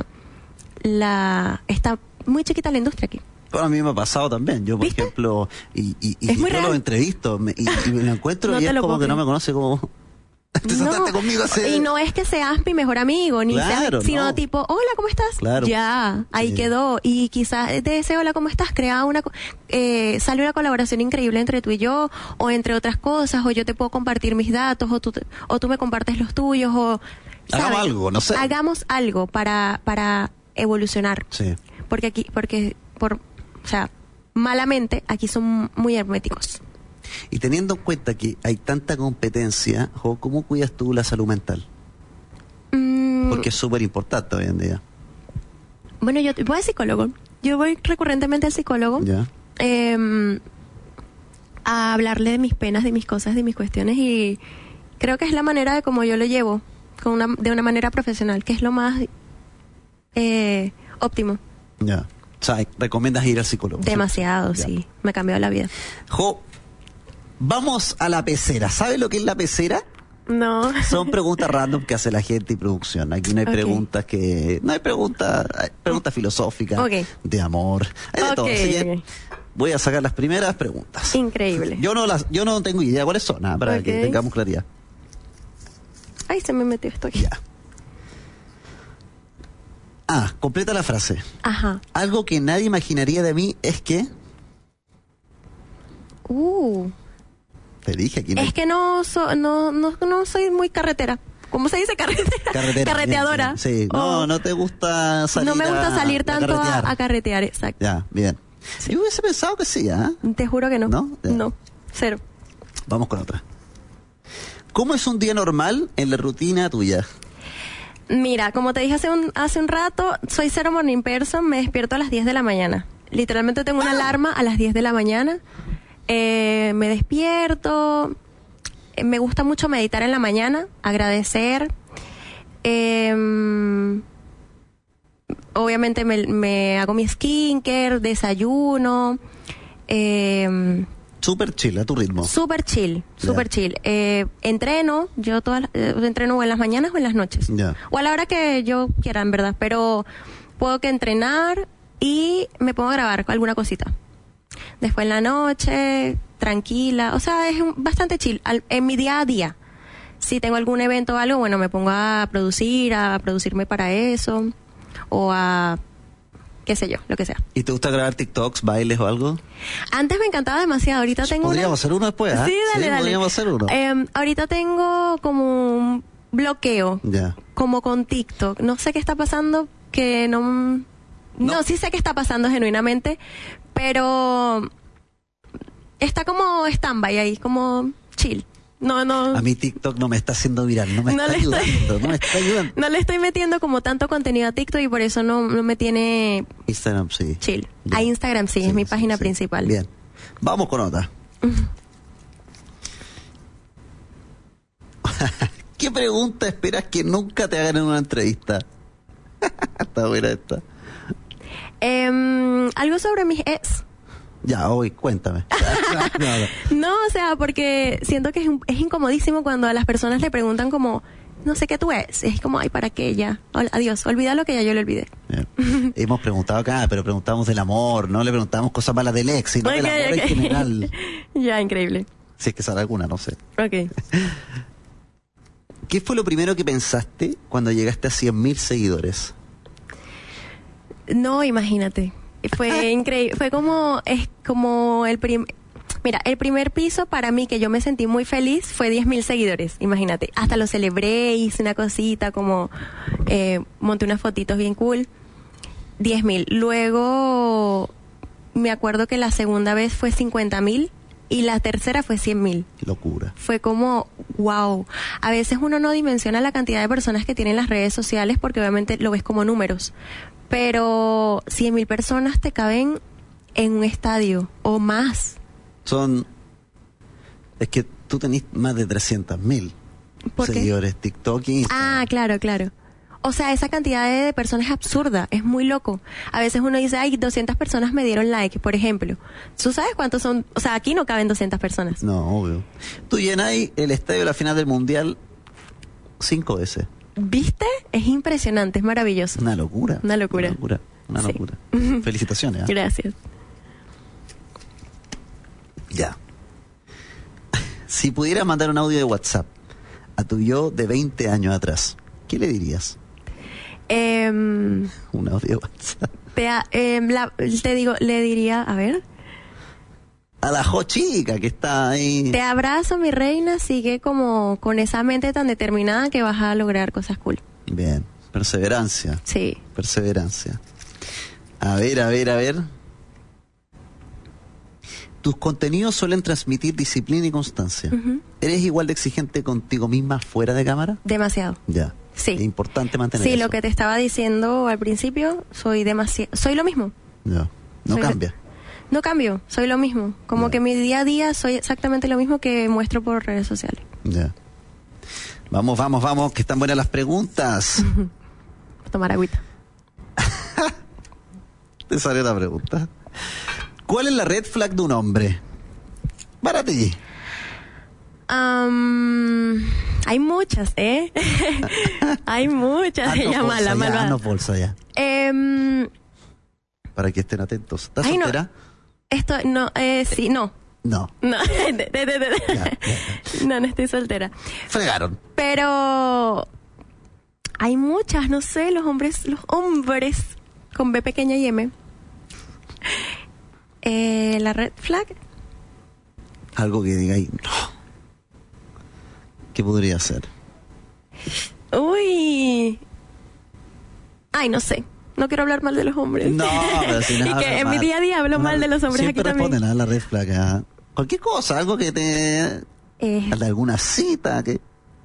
Speaker 3: está muy chiquita la industria aquí.
Speaker 2: Bueno, a mí me ha pasado también. Yo, por ejemplo, y yo lo entrevisto y me lo encuentro y es como que no me conoce como... Te sentaste conmigo
Speaker 3: y no es que seas mi mejor amigo, ni sino tipo, hola, ¿cómo estás?
Speaker 2: Claro.
Speaker 3: Ya, ahí quedó. Y quizás de ese hola, ¿cómo estás? Sale una colaboración increíble entre tú y yo, o entre otras cosas, o yo te puedo compartir mis datos, o tú me compartes los tuyos, o... ¿sabes?
Speaker 2: Hagamos algo, no sé.
Speaker 3: Hagamos algo para evolucionar.
Speaker 2: Sí.
Speaker 3: O sea, malamente, aquí son muy herméticos.
Speaker 2: Y teniendo en cuenta que hay tanta competencia, ¿cómo cuidas tú la salud mental? Porque es súper importante hoy en día.
Speaker 3: Bueno, yo voy al psicólogo. Yo voy recurrentemente al psicólogo.
Speaker 2: Ya.
Speaker 3: A hablarle de mis penas, de mis cosas, de mis cuestiones, y creo que es la manera de cómo yo lo llevo, de una manera profesional, que es lo más óptimo.
Speaker 2: Ya. O sea, ¿recomiendas ir al psicólogo?
Speaker 3: Demasiado, sí. Me cambió la vida.
Speaker 2: Vamos a la pecera. ¿Sabe lo que es la pecera?
Speaker 3: No.
Speaker 2: Son preguntas random que hace la gente y producción. Aquí no hay preguntas hay preguntas filosóficas, de amor, hay de todo. Así que voy a sacar las primeras preguntas.
Speaker 3: Increíble.
Speaker 2: Yo no tengo idea cuáles son, para que tengamos claridad.
Speaker 3: Ay, se me metió esto aquí.
Speaker 2: Ya. Completa la frase.
Speaker 3: Ajá.
Speaker 2: Algo que nadie imaginaría de mí es que... Te dije aquí.
Speaker 3: Es que no soy muy carretera. ¿Cómo se dice carretera? Carreteadora.
Speaker 2: Bien. Sí. No te gusta salir.
Speaker 3: No me gusta salir tanto a carretear, exacto.
Speaker 2: Ya, bien. Sí. Yo hubiese pensado que sí,
Speaker 3: Te juro que no. No, cero.
Speaker 2: Vamos con otra. ¿Cómo es un día normal en la rutina tuya?
Speaker 3: Mira, como te dije hace un rato, soy cero morning person, me despierto a las 10 de la mañana. Literalmente tengo una alarma a las 10 de la mañana. Me despierto, me gusta mucho meditar en la mañana, agradecer, obviamente me hago mi skincare, desayuno,
Speaker 2: súper chill, a tu ritmo.
Speaker 3: Súper chill. Entreno, yo entreno o en las mañanas o en las noches, o a la hora que yo quiera, en verdad, pero puedo que entrenar y me pongo a grabar alguna cosita. Después en la noche, tranquila, o sea, es bastante chill. En mi día a día, si tengo algún evento o algo, bueno, me pongo a producirme para eso, o a, qué sé yo, lo que sea.
Speaker 2: ¿Y te gusta grabar TikToks, bailes o algo?
Speaker 3: Antes me encantaba demasiado, ahorita tengo
Speaker 2: Podríamos hacer uno después,
Speaker 3: Sí, dale.
Speaker 2: Podríamos hacer uno.
Speaker 3: Ahorita tengo como un bloqueo, como con TikTok. No sé qué está pasando, que no, sí sé qué está pasando genuinamente, pero está como stand-by ahí, como chill. No.
Speaker 2: A mí TikTok no me está haciendo viral, no me está ayudando.
Speaker 3: No le estoy metiendo como tanto contenido a TikTok y por eso no me tiene...
Speaker 2: Instagram sí.
Speaker 3: Chill. A Instagram sí, es mi página principal.
Speaker 2: Bien. Vamos con otra. ¿Qué pregunta esperas que nunca te hagan en una entrevista? Está buena esta.
Speaker 3: Algo sobre mis ex.
Speaker 2: Ya, hoy, cuéntame.
Speaker 3: No, o sea, porque siento que es incomodísimo cuando a las personas le preguntan como, no sé qué tú eres. Es como, ay, ¿para qué ya? Adiós, olvida lo que ya yo le olvidé.
Speaker 2: Hemos preguntado acá, pero preguntamos del amor, no le preguntamos cosas malas del ex, sino del amor en general.
Speaker 3: Ya, increíble.
Speaker 2: Si es que sale alguna, no sé.
Speaker 3: Ok.
Speaker 2: ¿Qué fue lo primero que pensaste cuando llegaste a 100.000 seguidores?
Speaker 3: No, imagínate. Fue increíble. Fue como el primer piso para mí que yo me sentí muy feliz fue 10.000 seguidores. Imagínate. Hasta lo celebré, hice una cosita como monté unas fotitos bien cool. 10.000. Luego me acuerdo que la segunda vez fue 50.000 y la tercera fue 100.000.
Speaker 2: Locura.
Speaker 3: Fue como, wow. A veces uno no dimensiona la cantidad de personas que tienen las redes sociales porque obviamente lo ves como números. Pero 100.000 personas te caben en un estadio o más.
Speaker 2: Es que tú tenés más de 300.000 seguidores, TikTok y Instagram.
Speaker 3: Ah, claro. O sea, esa cantidad de personas es absurda, es muy loco. A veces uno dice, ay, 200 personas me dieron like, por ejemplo. ¿Tú sabes cuántos son? O sea, aquí no caben 200 personas.
Speaker 2: No, obvio. Tú llenas el estadio de la final del Mundial 5 veces.
Speaker 3: ¿Viste? Es impresionante, es maravilloso.
Speaker 2: Una locura.
Speaker 3: Una locura.
Speaker 2: Una locura. Felicitaciones. ¿Eh?
Speaker 3: Gracias.
Speaker 2: Ya. Si pudieras mandar un audio de WhatsApp a tu yo de 20 años atrás, ¿qué le dirías? Un audio de WhatsApp.
Speaker 3: Le diría, a ver.
Speaker 2: A la chica que está ahí.
Speaker 3: Te abrazo, mi reina, sigue como con esa mente tan determinada que vas a lograr cosas cool.
Speaker 2: Bien, perseverancia.
Speaker 3: Sí.
Speaker 2: Perseverancia. A ver. Tus contenidos suelen transmitir disciplina y constancia. Uh-huh. ¿Eres igual de exigente contigo misma fuera de cámara?
Speaker 3: Demasiado.
Speaker 2: Ya.
Speaker 3: Sí.
Speaker 2: Es importante mantener eso.
Speaker 3: Sí, lo que te estaba diciendo al principio, soy lo mismo.
Speaker 2: Ya. No cambia.
Speaker 3: No cambio, soy lo mismo. Como que mi día a día soy exactamente lo mismo que muestro por redes sociales.
Speaker 2: Ya. Vamos, que están buenas las preguntas.
Speaker 3: Tomar agüita.
Speaker 2: Te salió la pregunta. ¿Cuál es la red flag de un hombre? Para ti.
Speaker 3: Hay muchas, ¿eh? Hay muchas. Ella mala.
Speaker 2: No bolsa ya. Para que estén atentos. ¿Estás soltera?
Speaker 3: No. Esto, no, sí, no.
Speaker 2: No.
Speaker 3: No, no estoy soltera.
Speaker 2: Fregaron.
Speaker 3: Pero hay muchas, no sé, los hombres con B pequeña y M. La red flag.
Speaker 2: Algo que diga ahí, no. ¿Qué podría ser?
Speaker 3: Uy. Ay, no sé. No quiero hablar mal de los hombres.
Speaker 2: No, pero si no.
Speaker 3: Y que en mi día a día hablo mal de los hombres aquí también.
Speaker 2: Siempre responden a la red flag. Cualquier cosa, algo que te... alguna cita que...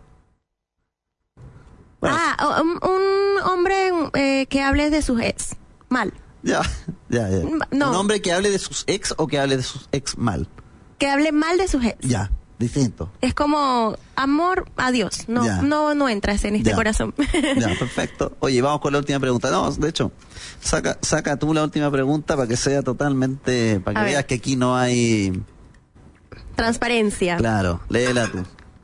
Speaker 3: Bueno. Un hombre que hable de sus ex. Mal.
Speaker 2: Ya.
Speaker 3: No.
Speaker 2: ¿Un hombre que hable de sus ex o que hable de sus ex mal?
Speaker 3: Que hable mal de sus ex.
Speaker 2: Ya. Distinto.
Speaker 3: Es como amor, adiós. No entras en este corazón.
Speaker 2: Ya, perfecto. Oye, vamos con la última pregunta. No, de hecho, saca tú la última pregunta para que sea totalmente, para que veas que aquí no hay
Speaker 3: transparencia.
Speaker 2: Claro, léela tú.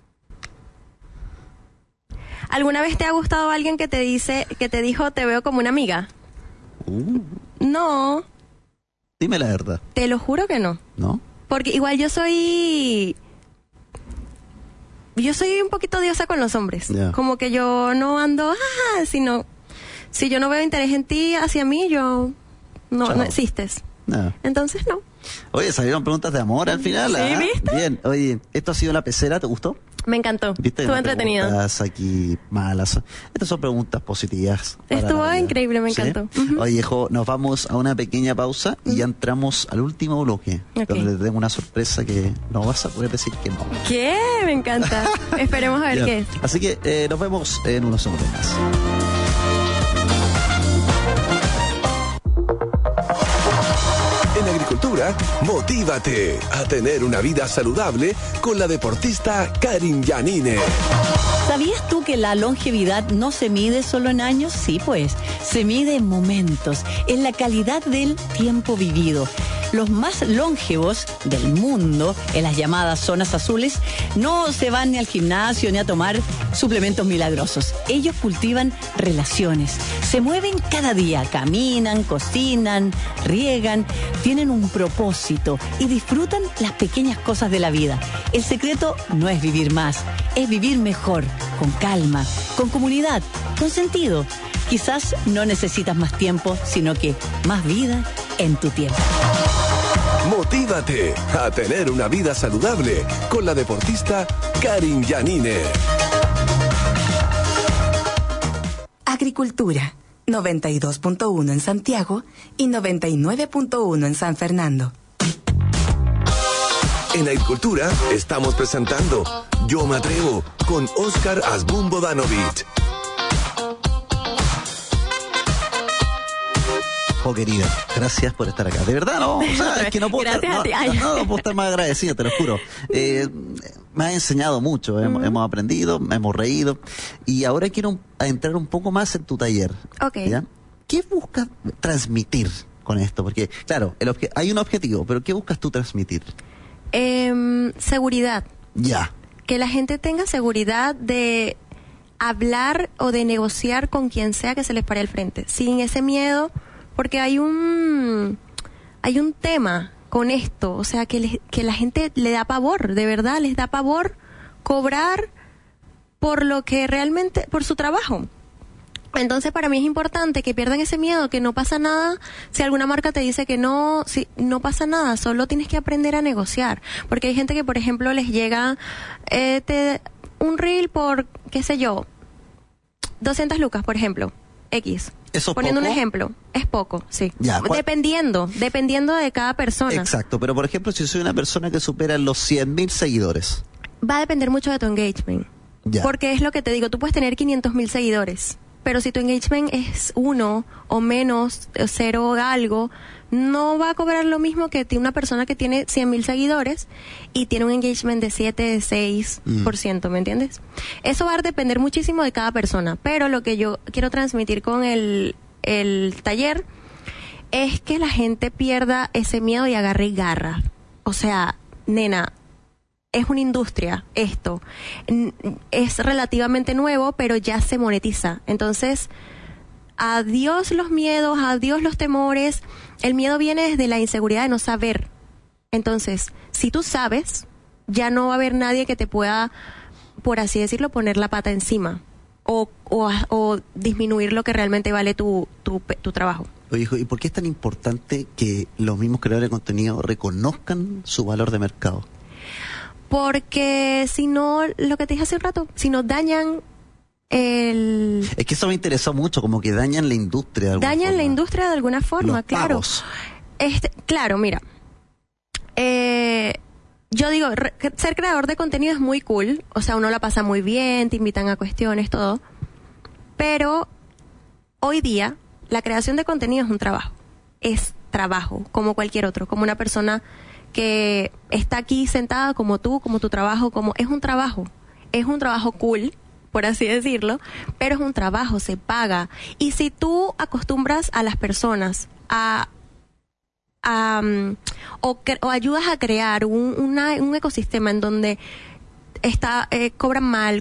Speaker 3: ¿Alguna vez te ha gustado alguien que te dijo te veo como una amiga? No.
Speaker 2: Dime la verdad.
Speaker 3: Te lo juro que no.
Speaker 2: ¿No?
Speaker 3: Porque igual yo soy un poquito odiosa con los hombres. Yeah. Como que yo no ando, sino si yo no veo interés en ti hacia mí, yo no existes. No. Entonces no.
Speaker 2: Oye, salieron preguntas de amor al final.
Speaker 3: Sí, ¿viste?
Speaker 2: Bien. Oye, esto ha sido La Pecera, ¿te gustó?
Speaker 3: Me encantó.
Speaker 2: ¿Viste?
Speaker 3: Estuvo entretenido.
Speaker 2: Preguntas aquí malas. Estas son preguntas positivas.
Speaker 3: Estuvo increíble, me encantó.
Speaker 2: ¿Sí? Uh-huh. Oye, nos vamos a una pequeña pausa y ya entramos al último bloque. Okay. Donde tengo una sorpresa que no vas a poder decir que no.
Speaker 3: ¿Qué? Me encanta. Esperemos a ver qué es.
Speaker 2: Así que nos vemos en unos segundos más.
Speaker 1: En agricultura, motívate a tener una vida saludable con la deportista Karin Yanine.
Speaker 8: ¿Sabías tú que la longevidad no se mide solo en años? Sí, pues, se mide en momentos, en la calidad del tiempo vivido. Los más longevos del mundo, en las llamadas zonas azules, no se van ni al gimnasio ni a tomar suplementos milagrosos. Ellos cultivan relaciones, se mueven cada día, caminan, cocinan, riegan, tienen un propósito y disfrutan las pequeñas cosas de la vida. El secreto no es vivir más, es vivir mejor, con calma, con comunidad, con sentido. Quizás no necesitas más tiempo, sino que más vida en tu tiempo.
Speaker 1: Motívate a tener una vida saludable con la deportista Karin Yanine.
Speaker 7: Agricultura, 92.1 en Santiago y 99.1 en San Fernando.
Speaker 1: En Agricultura estamos presentando Yo Me Atrevo con Óscar Asbun Bodanovich.
Speaker 2: Oh, querida, gracias por estar acá. De verdad, no, o sea, es que no puedo, no puedo estar más agradecido, te lo juro. Me has enseñado mucho, hemos aprendido, hemos reído, y ahora quiero entrar un poco más en tu taller.
Speaker 3: Okay.
Speaker 2: ¿Ya? ¿Qué buscas transmitir con esto? Porque, claro, hay un objetivo, pero ¿qué buscas tú transmitir?
Speaker 3: Seguridad.
Speaker 2: Ya.
Speaker 3: Que la gente tenga seguridad de hablar o de negociar con quien sea que se les pare al frente, sin ese miedo. Porque hay un tema con esto, o sea, que la gente le da pavor, de verdad, les da pavor cobrar por lo que realmente, por su trabajo. Entonces, para mí es importante que pierdan ese miedo, que no pasa nada si alguna marca te dice que no, si no pasa nada, solo tienes que aprender a negociar. Porque hay gente que, por ejemplo, les llega un reel por, qué sé yo, 200 lucas, por ejemplo, X.
Speaker 2: ¿Eso es
Speaker 3: poniendo
Speaker 2: poco?
Speaker 3: Un ejemplo, es poco, sí.
Speaker 2: Ya,
Speaker 3: dependiendo de cada persona.
Speaker 2: Exacto, pero por ejemplo, si soy una persona que supera los 100.000 seguidores.
Speaker 3: Va a depender mucho de tu engagement.
Speaker 2: Ya.
Speaker 3: Porque es lo que te digo, tú puedes tener 500.000 seguidores, pero si tu engagement es 1 o menos, 0 algo, no va a cobrar lo mismo que una persona que tiene 100.000 seguidores y tiene un engagement de 7, de 6%, ¿me entiendes? Eso va a depender muchísimo de cada persona, pero lo que yo quiero transmitir con el taller es que la gente pierda ese miedo y agarre y garra. O sea, nena, es una industria esto. Es relativamente nuevo, pero ya se monetiza. Entonces, adiós los miedos, adiós los temores. El miedo viene desde la inseguridad de no saber. Entonces, si tú sabes, ya no va a haber nadie que te pueda, por así decirlo, poner la pata encima o disminuir lo que realmente vale tu trabajo.
Speaker 2: Oye, hijo, ¿y por qué es tan importante que los mismos creadores de contenido reconozcan su valor de mercado?
Speaker 3: Porque si no, lo que te dije hace un rato, si no dañan
Speaker 2: Es que eso me interesó mucho, como que dañan la industria de alguna forma.
Speaker 3: Dañan la industria de alguna forma,
Speaker 2: Los
Speaker 3: claro.
Speaker 2: pagos.
Speaker 3: Claro, mira. Yo digo, ser creador de contenido es muy cool. O sea, uno la pasa muy bien, te invitan a cuestiones, todo. Pero hoy día, la creación de contenido es un trabajo. Es trabajo, como cualquier otro. Como una persona que está aquí sentada como tú, como tu trabajo, como es un trabajo. Es un trabajo cool, por así decirlo, pero es un trabajo, se paga. Y si tú acostumbras a las personas o ayudas a crear un ecosistema en donde cobran mal,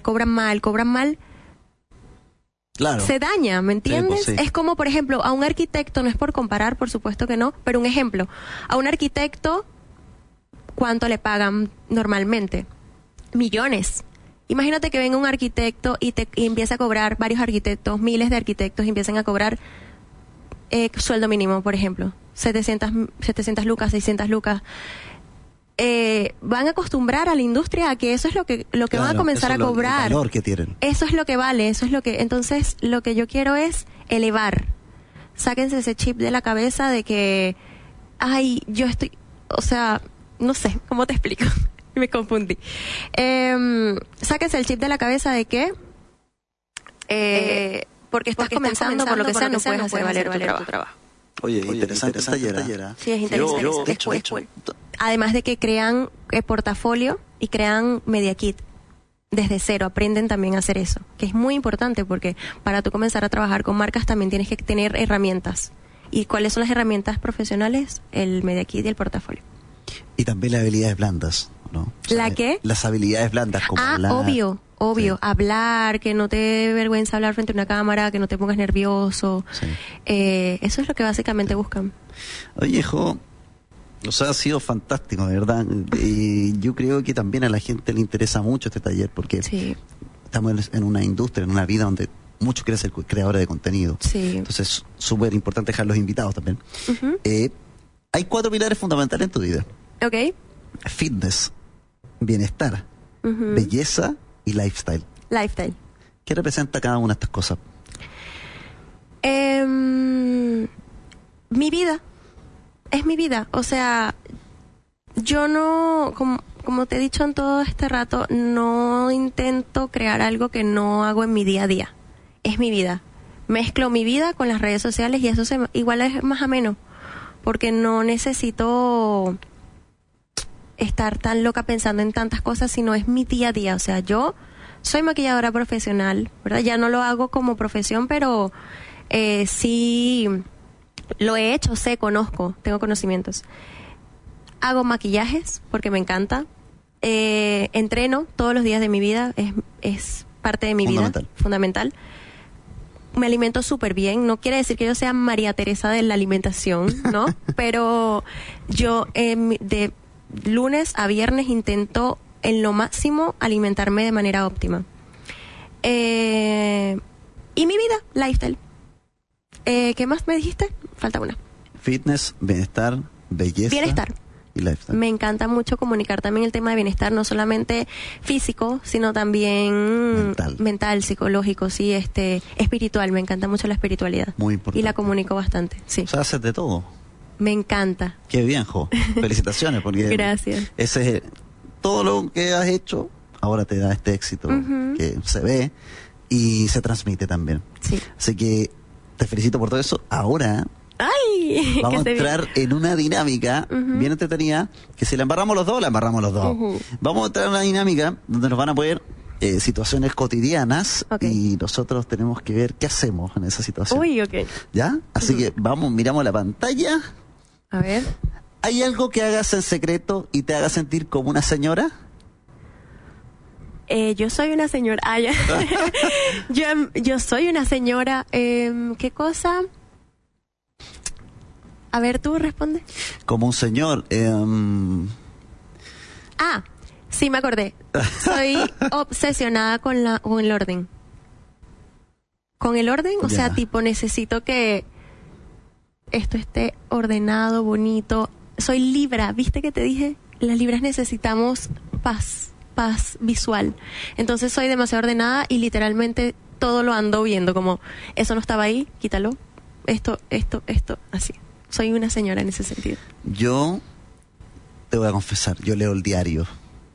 Speaker 2: claro,
Speaker 3: se daña, ¿me entiendes?
Speaker 2: Sí, pues, sí.
Speaker 3: Es como, por ejemplo, a un arquitecto, no es por comparar, por supuesto que no, pero un ejemplo, a un arquitecto, ¿cuánto le pagan normalmente? Millones. Imagínate que venga un arquitecto y empieza a cobrar, varios arquitectos, miles de arquitectos, y empiezan a cobrar sueldo mínimo, por ejemplo, 700 lucas, 600 lucas. Van a acostumbrar a la industria a que eso es lo que claro, van a comenzar a cobrar.
Speaker 2: El valor que tienen.
Speaker 3: Eso es lo que vale, eso es lo que... Entonces, lo que yo quiero es elevar. Sáquense ese chip de la cabeza de que, ay, yo estoy... O sea, no sé, ¿cómo te explico? Me confundí. Sáquense el chip de la cabeza de que... porque estás comenzando por lo que sea, no puedes hacer valer tu trabajo.
Speaker 2: Oye, interesante esta taller.
Speaker 3: Sí, es interesante.
Speaker 2: De hecho,
Speaker 3: Además de que crean portafolio y crean media kit. desde cero, aprenden también a hacer eso, que es muy importante porque para tú comenzar a trabajar con marcas también tienes que tener herramientas. ¿Y cuáles son las herramientas profesionales? El Media Kit y el portafolio.
Speaker 2: Y también las habilidades blandas, ¿no? O sea,
Speaker 3: ¿La qué?
Speaker 2: Las habilidades blandas, como hablar.
Speaker 3: Obvio. Sí. Hablar, que no te dé vergüenza hablar frente a una cámara, que no te pongas nervioso. Sí. Eso es lo que básicamente buscan.
Speaker 2: Oye, Jo, o sea, ha sido fantástico, de verdad. Y yo creo que también a la gente le interesa mucho este taller, porque estamos en una industria, en una vida donde muchos quieren ser creadores de contenido. Sí. Entonces es súper importante dejar los invitados también. Uh-huh. Hay 4 pilares fundamentales en tu vida.
Speaker 3: Ok.
Speaker 2: Fitness, bienestar, belleza y lifestyle.
Speaker 3: Lifestyle.
Speaker 2: ¿Qué representa cada una de estas cosas?
Speaker 3: Mi vida. Es mi vida. O sea, yo no, como te he dicho en todo este rato, no intento crear algo que no hago en mi día a día. Es mi vida. Mezclo mi vida con las redes sociales y eso igual es más ameno. Porque no necesito estar tan loca pensando en tantas cosas, sino es mi día a día. O sea, yo soy maquilladora profesional, ¿verdad? Ya no lo hago como profesión, pero sí lo he hecho, conozco, tengo conocimientos. Hago maquillajes porque me encanta. Entreno todos los días de mi vida, es parte de mi vida, fundamental. Me alimento súper bien, no quiere decir que yo sea María Teresa de la alimentación, ¿no? Pero yo de lunes a viernes intento en lo máximo alimentarme de manera óptima. Y mi vida, lifestyle. ¿Qué más me dijiste? Falta una.
Speaker 2: Fitness, bienestar, belleza.
Speaker 3: Bienestar.
Speaker 2: Y lifestyle.
Speaker 3: Me encanta mucho comunicar también el tema de bienestar, no solamente físico, sino también mental, psicológico, sí, espiritual. Me encanta mucho la espiritualidad.
Speaker 2: Muy importante.
Speaker 3: Y la comunico bastante, sí.
Speaker 2: O sea, haces de todo.
Speaker 3: Me encanta.
Speaker 2: Qué bien, Jo. Felicitaciones, porque
Speaker 3: gracias.
Speaker 2: Ese es todo lo que has hecho, ahora te da este éxito que se ve y se transmite también. Sí. Así que te felicito por todo eso. Ahora vamos a entrar en una dinámica bien entretenida, que si la embarramos los dos, la embarramos los dos. Vamos a entrar en una dinámica donde nos van a poner situaciones cotidianas y nosotros tenemos que ver qué hacemos en esa situación. ¿Ya? Así que vamos, miramos la pantalla.
Speaker 3: A ver.
Speaker 2: ¿Hay algo que hagas en secreto y te haga sentir como una señora?
Speaker 3: Yo soy una señora. Yo soy una señora. ¿Qué cosa? A ver, tú responde.
Speaker 2: Como un señor.
Speaker 3: Sí, me acordé. Soy obsesionada con el orden. Con el orden, o sea, tipo, necesito que esto esté ordenado, bonito. Soy Libra, ¿viste que te dije? Las Libras necesitamos paz visual. Entonces soy demasiado ordenada y literalmente todo lo ando viendo, como eso no estaba ahí, quítalo. Esto, así. Soy una señora en ese sentido.
Speaker 2: Yo te voy a confesar, yo leo el diario.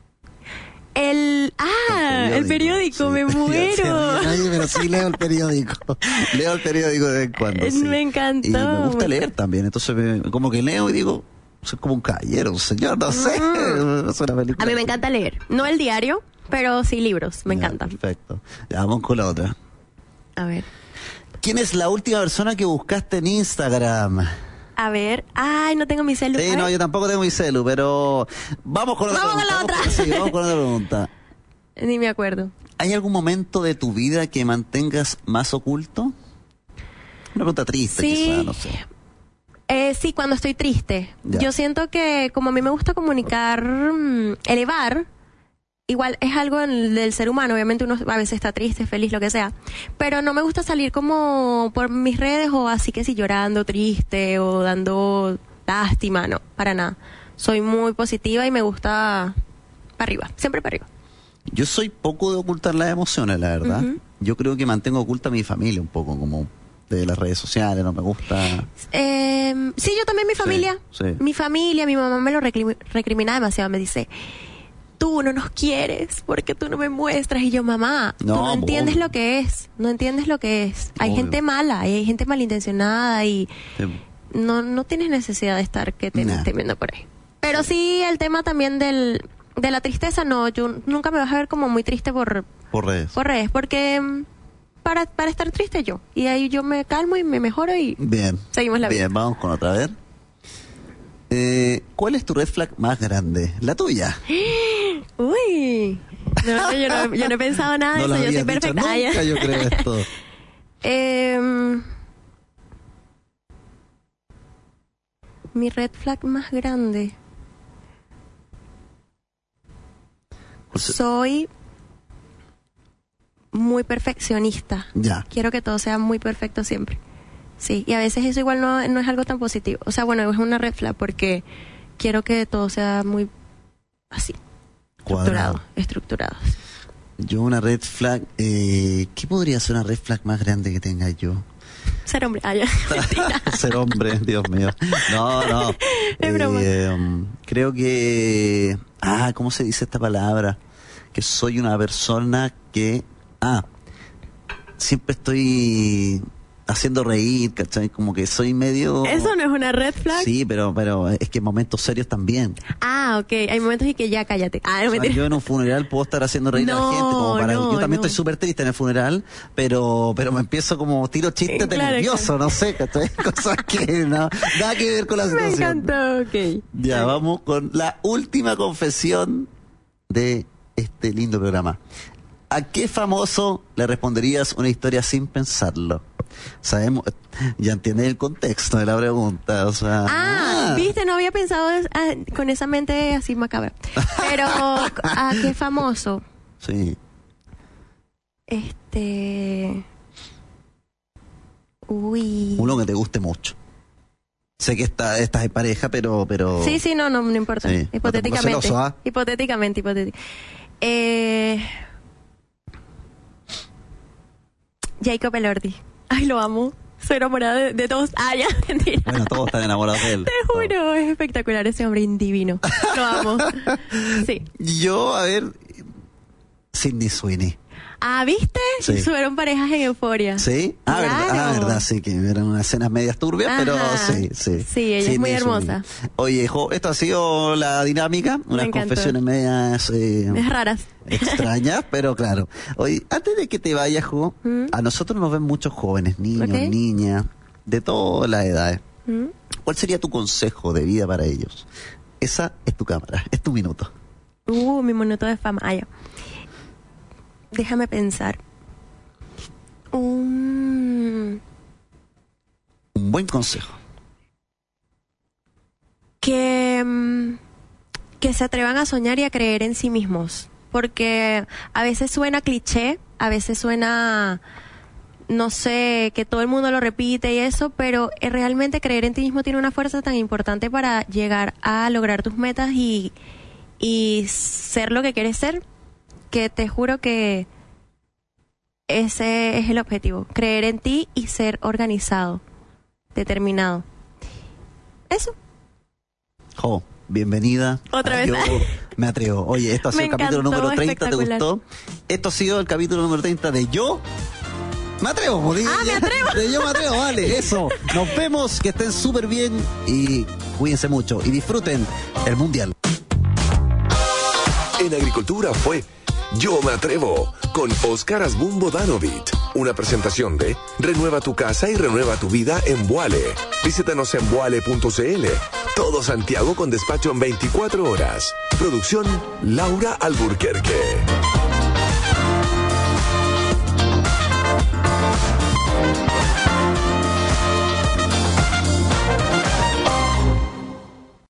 Speaker 3: El periódico, sí. Me muero.
Speaker 2: Pero sí leo el periódico. Leo el periódico de vez en cuando. Sí.
Speaker 3: Me encantó.
Speaker 2: Y me gusta leer también. Entonces, como que leo y digo, soy como un caballero, un señor, no sé. Es una película.
Speaker 3: A mí me encanta leer. No el diario, pero sí libros. Me encantan.
Speaker 2: Perfecto. Ya, vamos con la otra.
Speaker 3: A ver.
Speaker 2: ¿Quién es la última persona que buscaste en Instagram?
Speaker 3: A ver, no tengo mi celu.
Speaker 2: Sí, no, yo tampoco tengo mi celu, pero vamos con la
Speaker 3: otra.
Speaker 2: Sí, vamos con la pregunta.
Speaker 3: Ni me acuerdo.
Speaker 2: ¿Hay algún momento de tu vida que mantengas más oculto? Una pregunta triste, quizá, no sé.
Speaker 3: Sí, cuando estoy triste. Ya. Yo siento que como a mí me gusta comunicar, elevar, igual es algo del ser humano. Obviamente uno a veces está triste, feliz, lo que sea. Pero no me gusta salir como por mis redes o así que si llorando, triste o dando lástima. No, para nada. Soy muy positiva y me gusta para arriba, siempre para arriba.
Speaker 2: Yo soy poco de ocultar las emociones, la verdad. Yo creo que mantengo oculta a mi familia un poco, como de las redes sociales, no me gusta.
Speaker 3: Sí, yo también mi familia. Sí. Mi familia, mi mamá me lo recrimina demasiado, me dice, tú no nos quieres porque tú no me muestras. Y yo, mamá, tú no entiendes lo que es. No entiendes lo que es. Hay gente mala, hay gente malintencionada y no tienes necesidad de estar que te estén viendo por ahí. Pero sí, el tema también del De la tristeza, no, yo nunca me vas a ver como muy triste por
Speaker 2: redes.
Speaker 3: Por redes, porque para estar triste yo. Y ahí yo me calmo y me mejoro y
Speaker 2: bien,
Speaker 3: seguimos la vida.
Speaker 2: Bien, vamos con otra vez. ¿Cuál es tu red flag más grande? La tuya.
Speaker 3: Uy. No, yo no he pensado nada de
Speaker 2: no
Speaker 3: eso, yo soy perfecta.
Speaker 2: Nunca, yo creo esto.
Speaker 3: Mi red flag más grande. Soy muy perfeccionista.
Speaker 2: Ya.
Speaker 3: Quiero que todo sea muy perfecto siempre. Sí, y a veces eso igual no es algo tan positivo. O sea, bueno, es una red flag porque quiero que todo sea muy así. Estructurado.
Speaker 2: Yo una red flag, ¿qué podría ser una red flag más grande que tenga yo?
Speaker 3: Ser hombre.
Speaker 2: Ser hombre, Dios mío. No.
Speaker 3: Es broma.
Speaker 2: Creo que... ¿cómo se dice esta palabra? Que soy una persona que... siempre estoy haciendo reír, ¿cachai? Como que soy medio...
Speaker 3: ¿Eso no es una red flag?
Speaker 2: Sí, pero es que en momentos serios también.
Speaker 3: Ok. Hay momentos en que ya cállate.
Speaker 2: Yo en un funeral puedo estar haciendo reír a la gente. Yo también estoy súper triste en el funeral, pero me empiezo como tiro chistes de nervioso, no sé, ¿cachai? Cosas que nada que ver con la situación.
Speaker 3: Me encantó, ok.
Speaker 2: Ya, vamos con la última confesión de este lindo programa. ¿A qué famoso le responderías una historia sin pensarlo? Sabemos, ya entiendes el contexto de la pregunta, o sea...
Speaker 3: viste, no había pensado con esa mente así macabra. Pero, ¿a qué famoso?
Speaker 2: Sí. Uno que te guste mucho. Sé que estás en pareja, pero...
Speaker 3: Sí, no importa.
Speaker 2: Sí.
Speaker 3: Hipotéticamente.
Speaker 2: Celoso,
Speaker 3: Hipotéticamente. Jacob Elordi. Ay, lo amo. Soy enamorada de todos. Ya, mentira.
Speaker 2: Bueno, todos están enamorados de él.
Speaker 3: Te juro, es espectacular ese hombre divino. Lo amo. Sí.
Speaker 2: Yo, a ver, Sydney Sweeney.
Speaker 3: ¿Viste?
Speaker 2: Sí.
Speaker 3: Fueron parejas en Euforia.
Speaker 2: ¿Sí?
Speaker 3: Claro.
Speaker 2: Verdad, sí, que eran unas escenas medias turbias, pero sí.
Speaker 3: Sí, ella es muy hermosa.
Speaker 2: Oye, esto ha sido la dinámica, unas confesiones medias...
Speaker 3: es raras.
Speaker 2: Extrañas, pero claro. Oye, antes de que te vayas, Jo, a nosotros nos ven muchos jóvenes, niños, niñas, de todas las edades. ¿Cuál sería tu consejo de vida para ellos? Esa es tu cámara, es tu minuto.
Speaker 3: Mi minuto de fama. Déjame pensar.
Speaker 2: Un buen consejo.
Speaker 3: Que se atrevan a soñar y a creer en sí mismos. Porque a veces suena cliché, a veces suena, no sé, que todo el mundo lo repite y eso, pero realmente creer en ti mismo tiene una fuerza tan importante para llegar a lograr tus metas y ser lo que quieres ser, que te juro que ese es el objetivo, creer en ti y ser organizado, determinado. Eso.
Speaker 2: Jo, bienvenida.
Speaker 3: Otra vez.
Speaker 2: Yo me atrevo. Oye, esto ha sido el capítulo número 30, ¿te gustó? Esto ha sido el capítulo número 30 de Yo Me Atrevo.
Speaker 3: Me atrevo.
Speaker 2: De Yo Me Atrevo, vale, eso. Nos vemos, que estén súper bien y cuídense mucho y disfruten el Mundial.
Speaker 1: En Agricultura fue Yo Me Atrevo con Óscar Asbun Vodanovic. Una presentación de Renueva tu casa y renueva tu vida en Voale. Visítanos en voale.cl. Todo Santiago con despacho en 24 horas. Producción Laura Alburquerque.